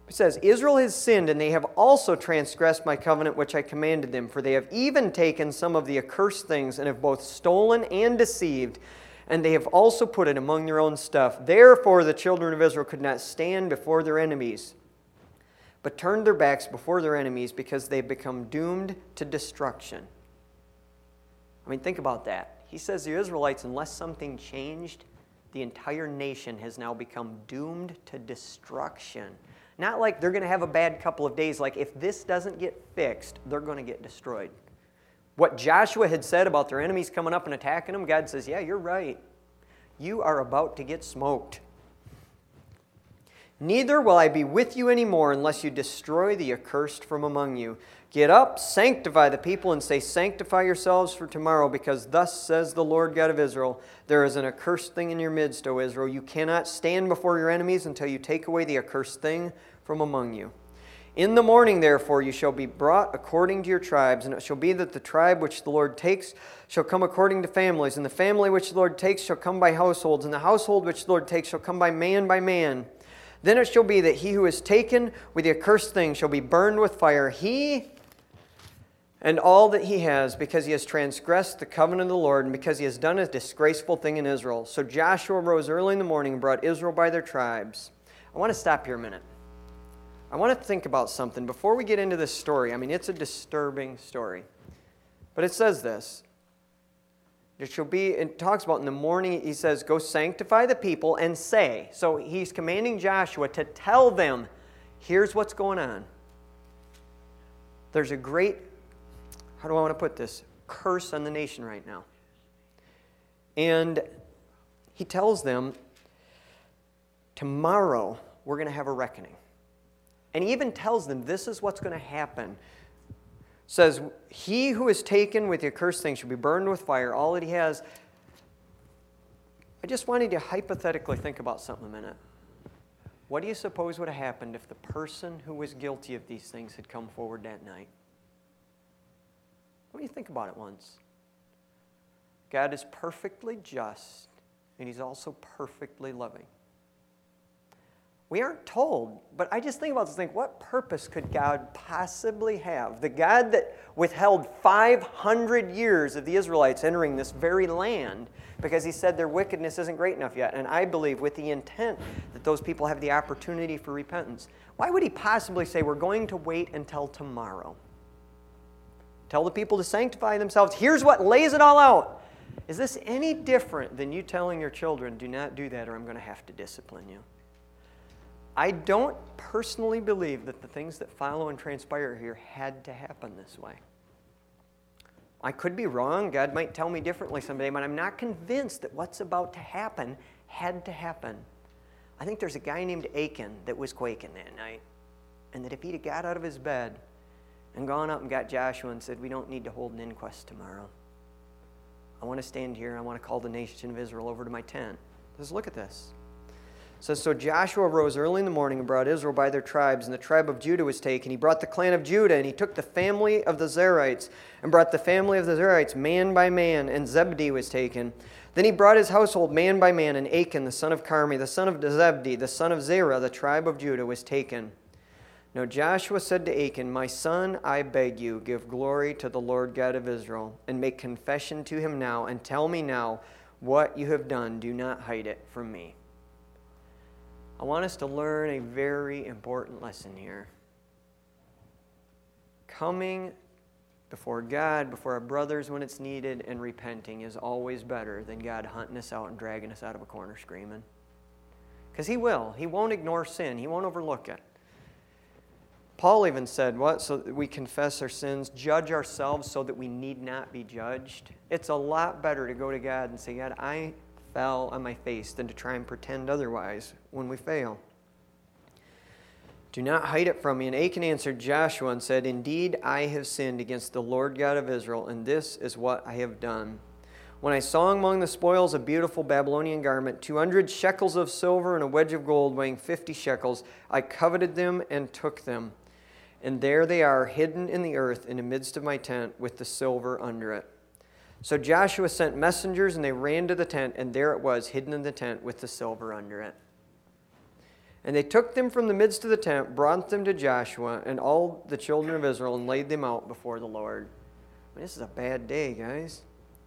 Speaker 3: It says, Israel has sinned, and they have also transgressed my covenant which I commanded them. For they have even taken some of the accursed things, and have both stolen and deceived, and they have also put it among their own stuff. Therefore the children of Israel could not stand before their enemies, but turned their backs before their enemies, because they have become doomed to destruction. I mean, think about that. He says the Israelites, unless something changed, the entire nation has now become doomed to destruction. Not like they're going to have a bad couple of days, like if this doesn't get fixed, they're going to get destroyed. What Joshua had said about their enemies coming up and attacking them, God says, yeah, you're right. You are about to get smoked. Neither will I be with you anymore unless you destroy the accursed from among you. Get up, sanctify the people, and say, sanctify yourselves for tomorrow, because thus says the Lord God of Israel, there is an accursed thing in your midst, O Israel. You cannot stand before your enemies until you take away the accursed thing from among you. In the morning, therefore, you shall be brought according to your tribes, and it shall be that the tribe which the Lord takes shall come according to families, and the family which the Lord takes shall come by households, and the household which the Lord takes shall come by man by man. Then it shall be that he who is taken with the accursed thing shall be burned with fire, he and all that he has, because he has transgressed the covenant of the Lord, and because he has done a disgraceful thing in Israel. So Joshua rose early in the morning and brought Israel by their tribes. I want to stop here a minute. I want to think about something before we get into this story. I mean, it's a disturbing story. But it says this. It talks about in the morning, he says, go sanctify the people and say. So he's commanding Joshua to tell them, here's what's going on. There's a great, how do I want to put this, curse on the nation right now. And he tells them, tomorrow we're going to have a reckoning. And he even tells them this is what's going to happen. Says, he who is taken with the accursed thing shall be burned with fire, all that he has. I just wanted to hypothetically think about something a minute. What do you suppose would have happened if the person who was guilty of these things had come forward that night? What do you think about it once? God is perfectly just, and he's also perfectly loving. We aren't told, but I just think about this thing, what purpose could God possibly have? The God that withheld 500 years of the Israelites entering this very land because he said their wickedness isn't great enough yet, and I believe with the intent that those people have the opportunity for repentance. Why would he possibly say we're going to wait until tomorrow? Tell the people to sanctify themselves. Here's what lays it all out. Is this any different than you telling your children, do not do that or I'm going to have to discipline you? I don't personally believe that the things that follow and transpire here had to happen this way. I could be wrong. God might tell me differently someday, but I'm not convinced that what's about to happen had to happen. I think there's a guy named Achan that was quaking that night, and that if he'd have got out of his bed and gone up and got Joshua and said, we don't need to hold an inquest tomorrow. I want to stand here. I want to call the nation of Israel over to my tent. Let's look at this. It says, so Joshua rose early in the morning and brought Israel by their tribes, and the tribe of Judah was taken. He brought the clan of Judah, and he took the family of the Zerites, and brought the family of the Zerites man by man, and Zebedee was taken. Then he brought his household man by man, and Achan, the son of Carmi, the son of Zebedee, the son of Zerah, the tribe of Judah, was taken. Now Joshua said to Achan, my son, I beg you, give glory to the Lord God of Israel, and make confession to him now, and tell me now what you have done. Do not hide it from me. I want us to learn a very important lesson here. Coming before God, before our brothers when it's needed, and repenting is always better than God hunting us out and dragging us out of a corner screaming. Because he will. He won't ignore sin. He won't overlook it. Paul even said, what? So that we confess our sins, judge ourselves so that we need not be judged. It's a lot better to go to God and say, God, I fell on my face than to try and pretend otherwise when we fail. Do not hide it from me. And Achan answered Joshua and said, indeed, I have sinned against the Lord God of Israel, and this is what I have done. When I saw among the spoils a beautiful Babylonian garment, 200 shekels of silver and a wedge of gold weighing 50 shekels, I coveted them and took them. And there they are, hidden in the earth in the midst of my tent with the silver under it. So Joshua sent messengers, and they ran to the tent, and there it was, hidden in the tent with the silver under it. And they took them from the midst of the tent, brought them to Joshua and all the children of Israel, and laid them out before the Lord. I mean, this is a bad day, guys.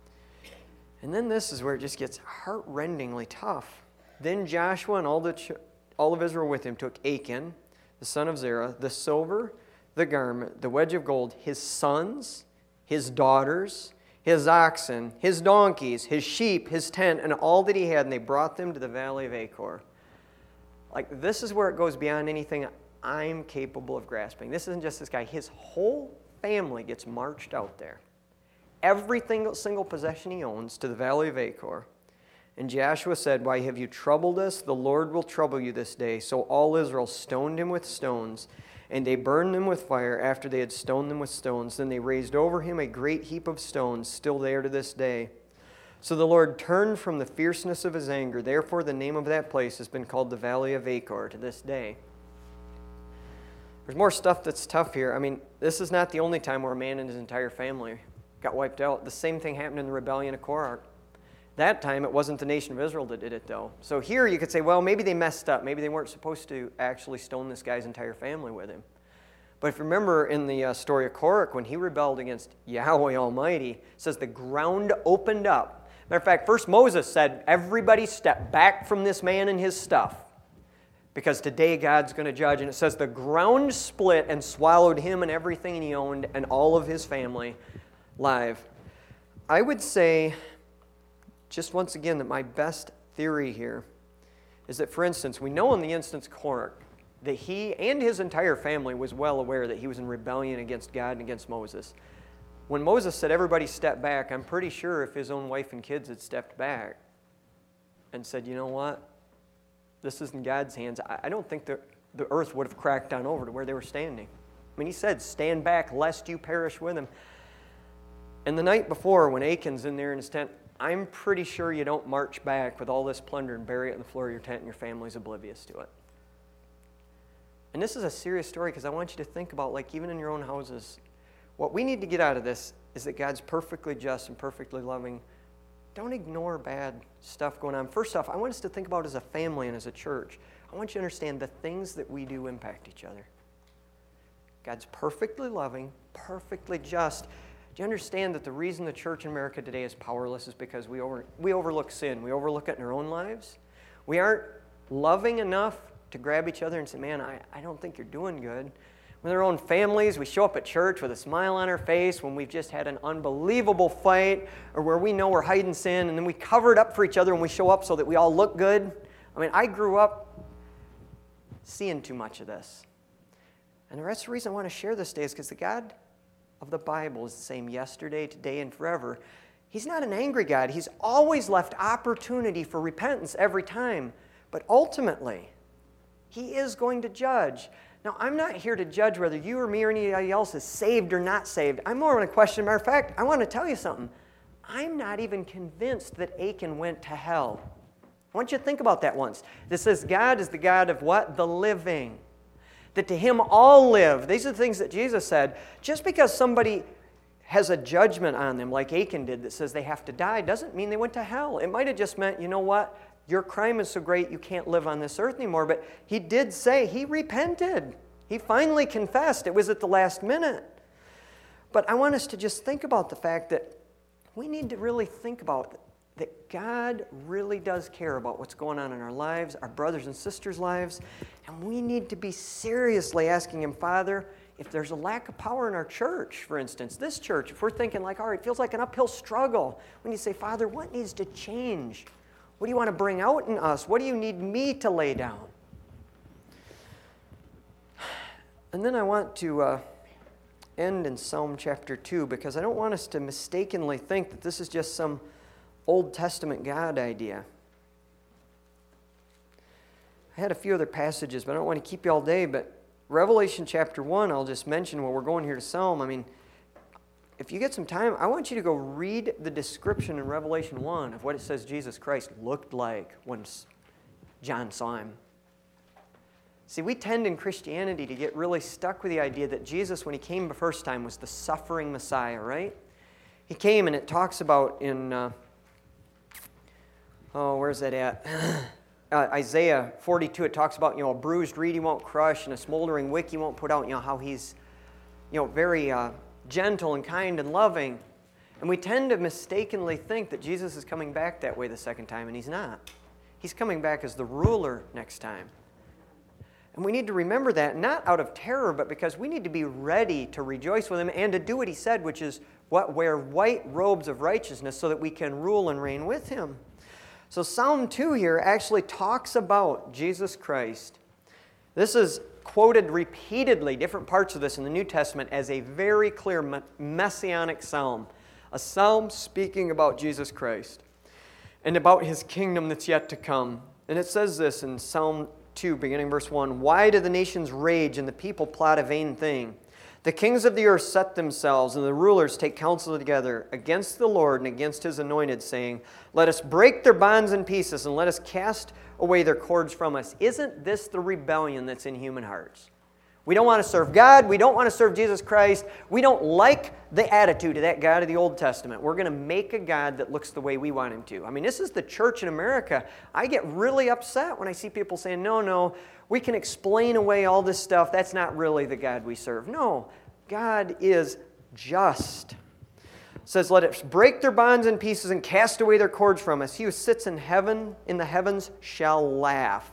Speaker 3: And then this is where it just gets heart-rendingly tough. Then Joshua and all of Israel with him took Achan, the son of Zerah, the silver, the garment, the wedge of gold, his sons, his daughters, his oxen, his donkeys, his sheep, his tent, and all that he had, and they brought them to the valley of Achor. Like, this is where it goes beyond anything I'm capable of grasping. This isn't just this guy. His whole family gets marched out there. Every single possession he owns to the valley of Achor. And Joshua said, "Why have you troubled us? The Lord will trouble you this day." So all Israel stoned him with stones, and they burned them with fire after they had stoned them with stones. Then they raised over him a great heap of stones, still there to this day. So the Lord turned from the fierceness of his anger. Therefore the name of that place has been called the Valley of Achor to this day. There's more stuff that's tough here. I mean, this is not the only time where a man and his entire family got wiped out. The same thing happened in the rebellion of Korah. That time, it wasn't the nation of Israel that did it, though. So here you could say, well, maybe they messed up. Maybe they weren't supposed to actually stone this guy's entire family with him. But if you remember in the story of Korah, when he rebelled against Yahweh Almighty, it says the ground opened up. Matter of fact, first Moses said, everybody step back from this man and his stuff, because today God's going to judge. And it says the ground split and swallowed him and everything he owned and all of his family live. I would say, just once again, that my best theory here is that, for instance, we know in the instance Korah that he and his entire family was well aware that he was in rebellion against God and against Moses. When Moses said everybody step back, I'm pretty sure if his own wife and kids had stepped back and said, you know what, this is in God's hands, I don't think the earth would have cracked down over to where they were standing. I mean, he said, stand back lest you perish with him. And the night before, when Achan's in there in his tent, I'm pretty sure you don't march back with all this plunder and bury it in the floor of your tent and your family's oblivious to it. And this is a serious story because I want you to think about, like, even in your own houses, what we need to get out of this is that God's perfectly just and perfectly loving. Don't ignore bad stuff going on. First off, I want us to think about as a family and as a church. I want you to understand the things that we do impact each other. God's perfectly loving, perfectly just. Do you understand that the reason the church in America today is powerless is because we overlook sin. We overlook it in our own lives. We aren't loving enough to grab each other and say, man, I don't think you're doing good. With our own families, we show up at church with a smile on our face when we've just had an unbelievable fight, or where we know we're hiding sin, and then we cover it up for each other and we show up so that we all look good. I mean, I grew up seeing too much of this. And the rest of the reason I want to share this today is because the God of the Bible is the same yesterday, today, and forever. He's not an angry God. He's always left opportunity for repentance every time. But ultimately, He is going to judge. Now, I'm not here to judge whether you or me or anybody else is saved or not saved. I'm more on a question. Matter of fact, I want to tell you something. I'm not even convinced that Achan went to hell. I want you to think about that once. This says God is the God of what? The living. That to Him all live. These are the things that Jesus said. Just because somebody has a judgment on them, like Achan did, that says they have to die, doesn't mean they went to hell. It might have just meant, you know what? Your crime is so great you can't live on this earth anymore. But he did say he repented. He finally confessed. It was at the last minute. But I want us to just think about the fact that we need to really think about that God really does care about what's going on in our lives, our brothers and sisters' lives, and we need to be seriously asking Him, Father, if there's a lack of power in our church, for instance, this church, if we're thinking like, all right, it feels like an uphill struggle, we need to say, Father, what needs to change? What do you want to bring out in us? What do you need me to lay down? And then I want to end in Psalm chapter 2, because I don't want us to mistakenly think that this is just some Old Testament God idea. I had a few other passages, but I don't want to keep you all day, but Revelation chapter 1, I'll just mention while we're going here to Psalm. I mean, if you get some time, I want you to go read the description in Revelation 1 of what it says Jesus Christ looked like when John saw Him. See, we tend in Christianity to get really stuck with the idea that Jesus, when He came the first time, was the suffering Messiah, right? He came, and it talks about in, where's that at? Isaiah 42, it talks about, a bruised reed he won't crush and a smoldering wick he won't put out, how he's, very gentle and kind and loving. And we tend to mistakenly think that Jesus is coming back that way the second time, and he's not. He's coming back as the ruler next time. And we need to remember that, not out of terror, but because we need to be ready to rejoice with him and to do what he said, which is wear white robes of righteousness so that we can rule and reign with him. So Psalm 2 here actually talks about Jesus Christ. This is quoted repeatedly, different parts of this in the New Testament, as a very clear messianic psalm. A psalm speaking about Jesus Christ and about his kingdom that's yet to come. And it says this in Psalm 2, beginning verse 1, "Why do the nations rage and the people plot a vain thing? The kings of the earth set themselves, and the rulers take counsel together against the Lord and against his anointed, saying, Let us break their bonds in pieces, and let us cast away their cords from us." Isn't this the rebellion that's in human hearts? We don't want to serve God. We don't want to serve Jesus Christ. We don't like the attitude of that God of the Old Testament. We're going to make a God that looks the way we want him to. I mean, this is the church in America. I get really upset when I see people saying, no, we can explain away all this stuff. That's not really the God we serve. No, God is just. It says, "Let us break their bonds in pieces and cast away their cords from us. He who sits in the heavens shall laugh."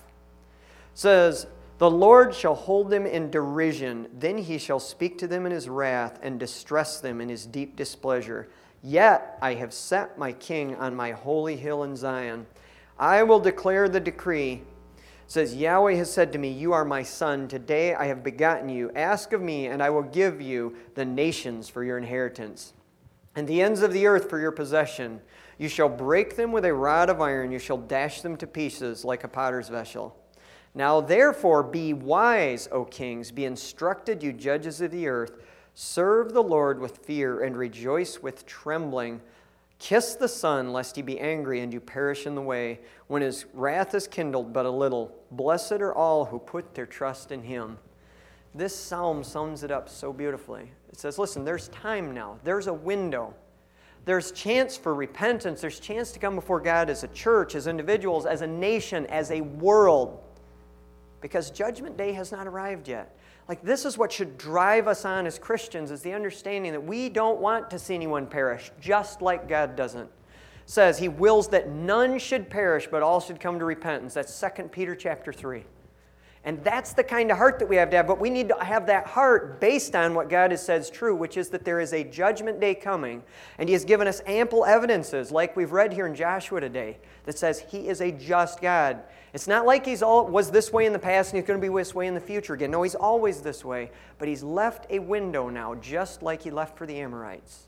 Speaker 3: It says, "The Lord shall hold them in derision. Then he shall speak to them in his wrath and distress them in his deep displeasure. Yet I have set my king on my holy hill in Zion. I will declare the decree." It says, "Yahweh has said to me, You are my son. Today I have begotten you. Ask of me, and I will give you the nations for your inheritance, and the ends of the earth for your possession. You shall break them with a rod of iron. You shall dash them to pieces like a potter's vessel. Now therefore be wise, O kings. Be instructed, you judges of the earth. Serve the Lord with fear and rejoice with trembling. Kiss the Son, lest he be angry and you perish in the way, when his wrath is kindled but a little. Blessed are all who put their trust in him." This psalm sums it up so beautifully. It says, listen, there's time now. There's a window. There's chance for repentance. There's chance to come before God as a church, as individuals, as a nation, as a world. Because Judgment Day has not arrived yet. Like, this is what should drive us on as Christians, is the understanding that we don't want to see anyone perish, just like God doesn't. It says he wills that none should perish, but all should come to repentance. That's 2 Peter chapter 3. And that's the kind of heart that we have to have. But we need to have that heart based on what God has said is true, which is that there is a judgment day coming. And he has given us ample evidences, like we've read here in Joshua today, that says he is a just God. It's not like he's was this way in the past and he's going to be this way in the future again. No, he's always this way. But he's left a window now, just like he left for the Amorites.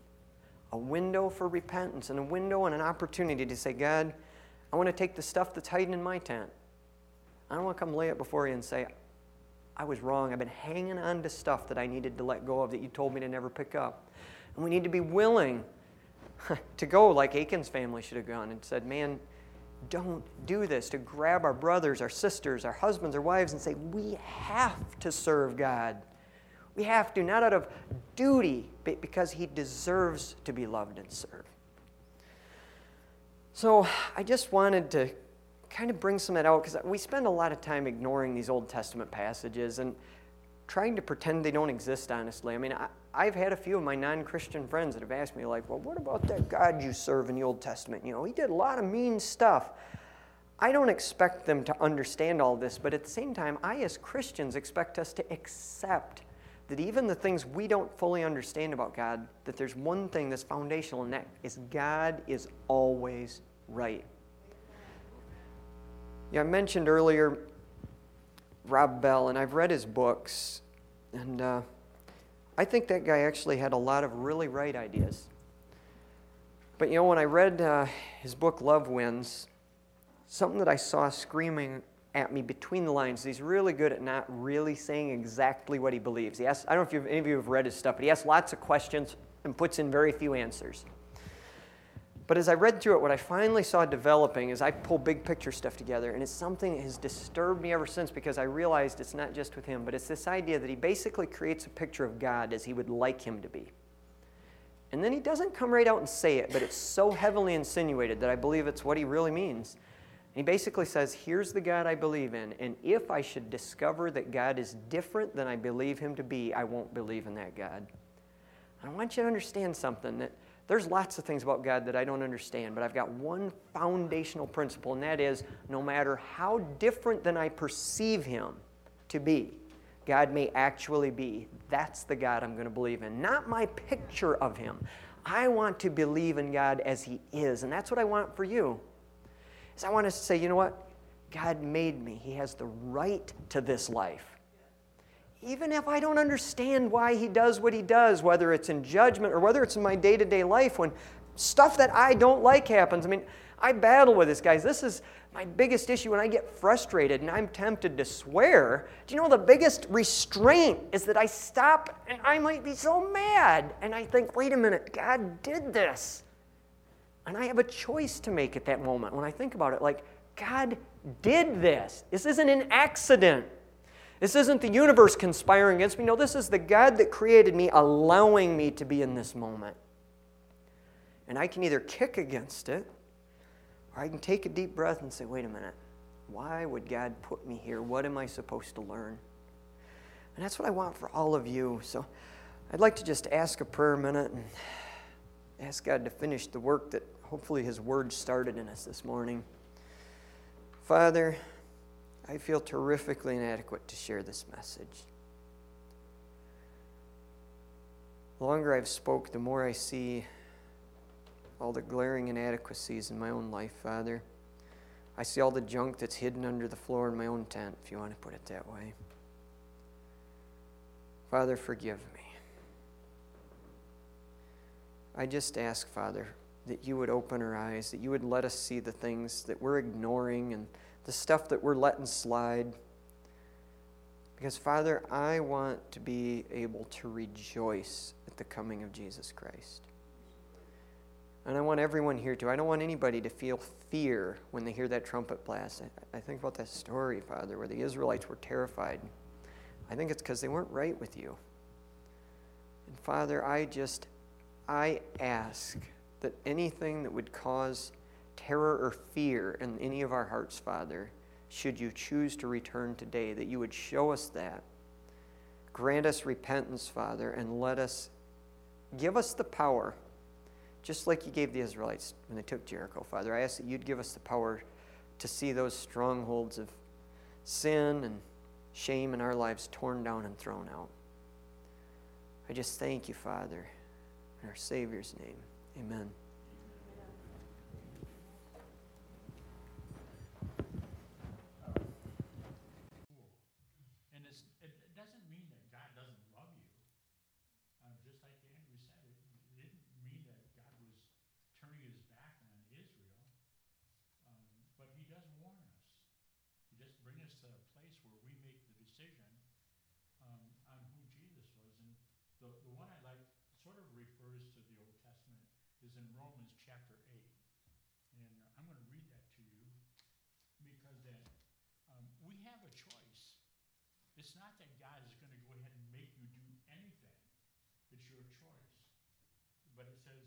Speaker 3: A window for repentance, and a window and an opportunity to say, God, I want to take the stuff that's hiding in my tent. I don't want to come lay it before you and say, I was wrong. I've been hanging on to stuff that I needed to let go of that you told me to never pick up. And we need to be willing to go like Achan's family should have gone and said, man, don't do this. To grab our brothers, our sisters, our husbands, our wives and say, we have to serve God. We have to, not out of duty, but because he deserves to be loved and served. So I just wanted to kind of bring some of that out, because we spend a lot of time ignoring these Old Testament passages and trying to pretend they don't exist, honestly. I mean, I've had a few of my non-Christian friends that have asked me, like, well, what about that God you serve in the Old Testament? You know, he did a lot of mean stuff. I don't expect them to understand all this, but at the same time, I, as Christians, expect us to accept that even the things we don't fully understand about God, that there's one thing that's foundational, and that is God is always right. Yeah, I mentioned earlier Rob Bell, and I've read his books, and I think that guy actually had a lot of really right ideas. But you know, when I read his book, Love Wins, something that I saw screaming at me between the lines, he's really good at not really saying exactly what he believes. He asks, I don't know if any of you have read his stuff, but he asks lots of questions and puts in very few answers. But as I read through it, what I finally saw developing is I pull big picture stuff together, and it's something that has disturbed me ever since, because I realized it's not just with him, but it's this idea that he basically creates a picture of God as he would like him to be. And then he doesn't come right out and say it, but it's so heavily insinuated that I believe it's what he really means. He basically says, here's the God I believe in, and if I should discover that God is different than I believe him to be, I won't believe in that God. I want you to understand something, that there's lots of things about God that I don't understand, but I've got one foundational principle, and that is, no matter how different than I perceive him to be, God may actually be. That's the God I'm going to believe in, not my picture of him. I want to believe in God as he is, and that's what I want for you. Is I want us to say, you know what? God made me. He has the right to this life. Even if I don't understand why he does what he does, whether it's in judgment or whether it's in my day-to-day life when stuff that I don't like happens. I mean, I battle with this, guys. This is my biggest issue when I get frustrated and I'm tempted to swear. Do you know the biggest restraint is that I stop and I might be so mad and I think, wait a minute, God did this. And I have a choice to make at that moment when I think about it. Like, God did this. This isn't an accident. This isn't the universe conspiring against me. No, this is the God that created me allowing me to be in this moment. And I can either kick against it, or I can take a deep breath and say, wait a minute. Why would God put me here? What am I supposed to learn? And that's what I want for all of you. So I'd like to just ask a prayer minute and ask God to finish the work that hopefully his word started in us this morning. Father, I feel terrifically inadequate to share this message. The longer I've spoke, the more I see all the glaring inadequacies in my own life, Father. I see all the junk that's hidden under the floor in my own tent, if you want to put it that way. Father, forgive me. I just ask, Father, that you would open our eyes, that you would let us see the things that we're ignoring and the stuff that we're letting slide. Because, Father, I want to be able to rejoice at the coming of Jesus Christ. And I want everyone here to. I don't want anybody to feel fear when they hear that trumpet blast. I think about that story, Father, where the Israelites were terrified. I think it's because they weren't right with you. And, Father, I ask that anything that would cause terror or fear in any of our hearts, Father, should you choose to return today, that you would show us that. Grant us repentance, Father, and give us the power, just like you gave the Israelites when they took Jericho, Father. I ask that you'd give us the power to see those strongholds of sin and shame in our lives torn down and thrown out. I just thank you, Father, in our Savior's name. Amen.
Speaker 4: And it doesn't mean that God doesn't love you. Just like Andrew said, it didn't mean that God was turning his back on Israel. But he does warn us. He just brings us to a place where we make the decision on who Jesus was. And the one I like sort of refers to the Old Testament is in Romans chapter 8. And I'm going to read that to you because we have a choice. It's not that God is going to go ahead and make you do anything. It's your choice. But it says,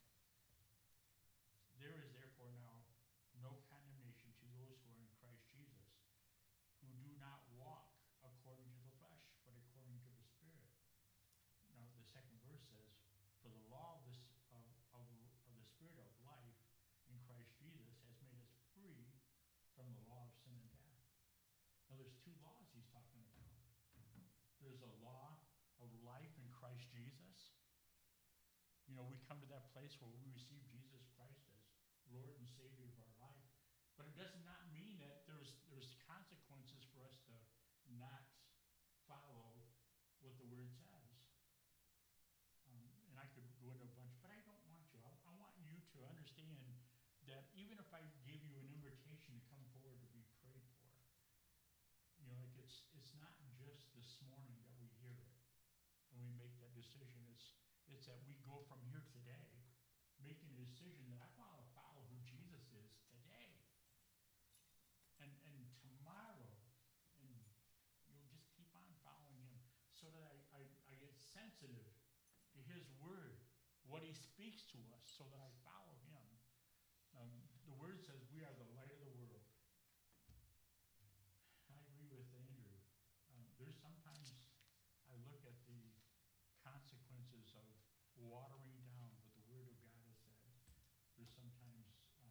Speaker 4: there is therefore now no condemnation to those who are in Christ Jesus, who do not walk according to the flesh, but according to the Spirit. Now the second verse says, for the law of the Spirit of life in Christ Jesus has made us free from the law of sin and death. Now there's two laws he's talking about. There's a law of life in Christ Jesus. You know, we come to that place where we receive Jesus Christ as Lord and Savior of our life. But it does not mean that there's consequences for us to not follow what the Word says. And I could go into a bunch, but I don't want to. I want you to understand that even if I gave you an invitation to come forward to be prayed for, you know, like it's not just this morning that we hear it and we make that decision. It's that we go from here today making a decision that I want to follow who Jesus is today. And tomorrow, and you'll just keep on following him so that I get sensitive to his word, what he speaks to us, so that I follow him. The word says we are the light of the world. watering down what the Word of God has said. There's sometimes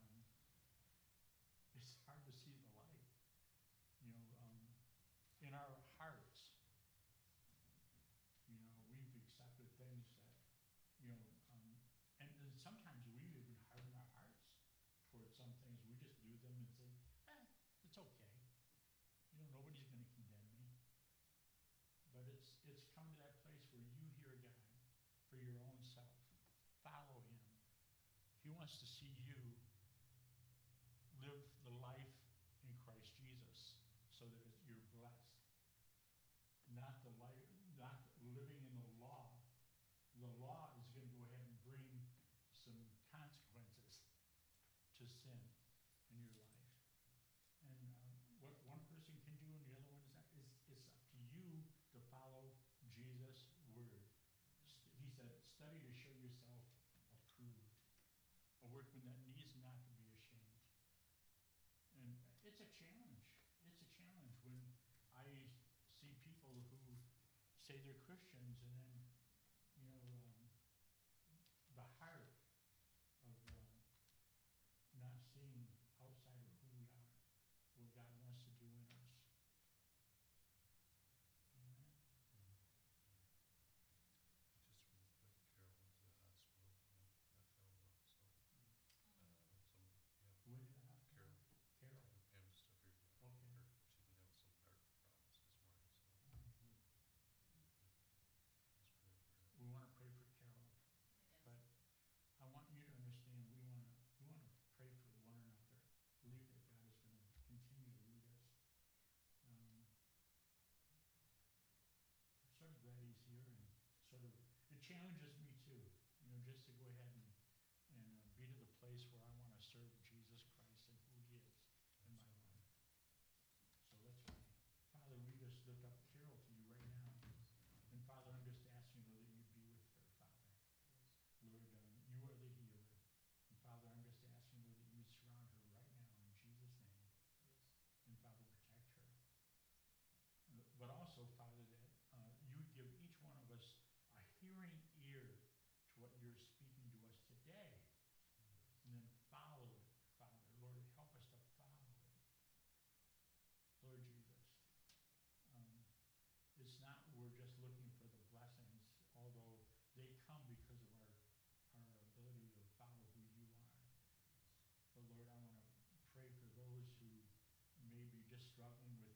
Speaker 4: it's hard to see the light. You know, in our hearts, you know, we've accepted things that, you know, and sometimes we even harden our hearts towards some things. We just do them and say, it's okay. You know, nobody's going to condemn me. But it's come to that place where you hear God for your own self. Follow him. He wants to see you live the life in Christ Jesus so that you're blessed. Not the life, not living in the law. The law is going to go ahead and bring some consequences to sin in your life. And what one person can do and the other one is not, it's up to you to follow Jesus' word. He said, study to show yourself approved, a workman that needs not to be ashamed. And it's a challenge. It's a challenge when I see people who say they're Christians and then, you know, the heart of not seeing outside of who we are, what God wants to do in us. Amen.
Speaker 5: Just real quick, Carol went to the hospital. That fell well, so
Speaker 4: When did that happen?
Speaker 5: Carol.
Speaker 4: Carol.
Speaker 5: Pam just took her.
Speaker 4: Okay.
Speaker 5: She's been having some heart problems this morning, so just pray for her.
Speaker 4: We want to pray for Carol, but I want you to understand we want to pray for one another. Believe that God is going to continue to lead us. I'm sort of glad he's here, and sort of it challenges me too. You know, just to go ahead and be to the place where I want to serve Jesus Christ and who he is in my life. So let's pray. Father, we just lift up Carol to you right now. And Father, I'm just asking, Lord, that you'd be with her, Father. Lord, you are the healer. And Father, I'm just asking, Lord, that you would surround her right now in Jesus' name. And Father, protect her. But also, Father, that you would give each one of us a hearing ear to what you're speaking to us today. And then follow it, Father. Lord, help us to follow it. Lord Jesus, it's not we're just looking for the blessings, although they come because of our ability to follow who you are. But Lord, I want to pray for those who may be just struggling with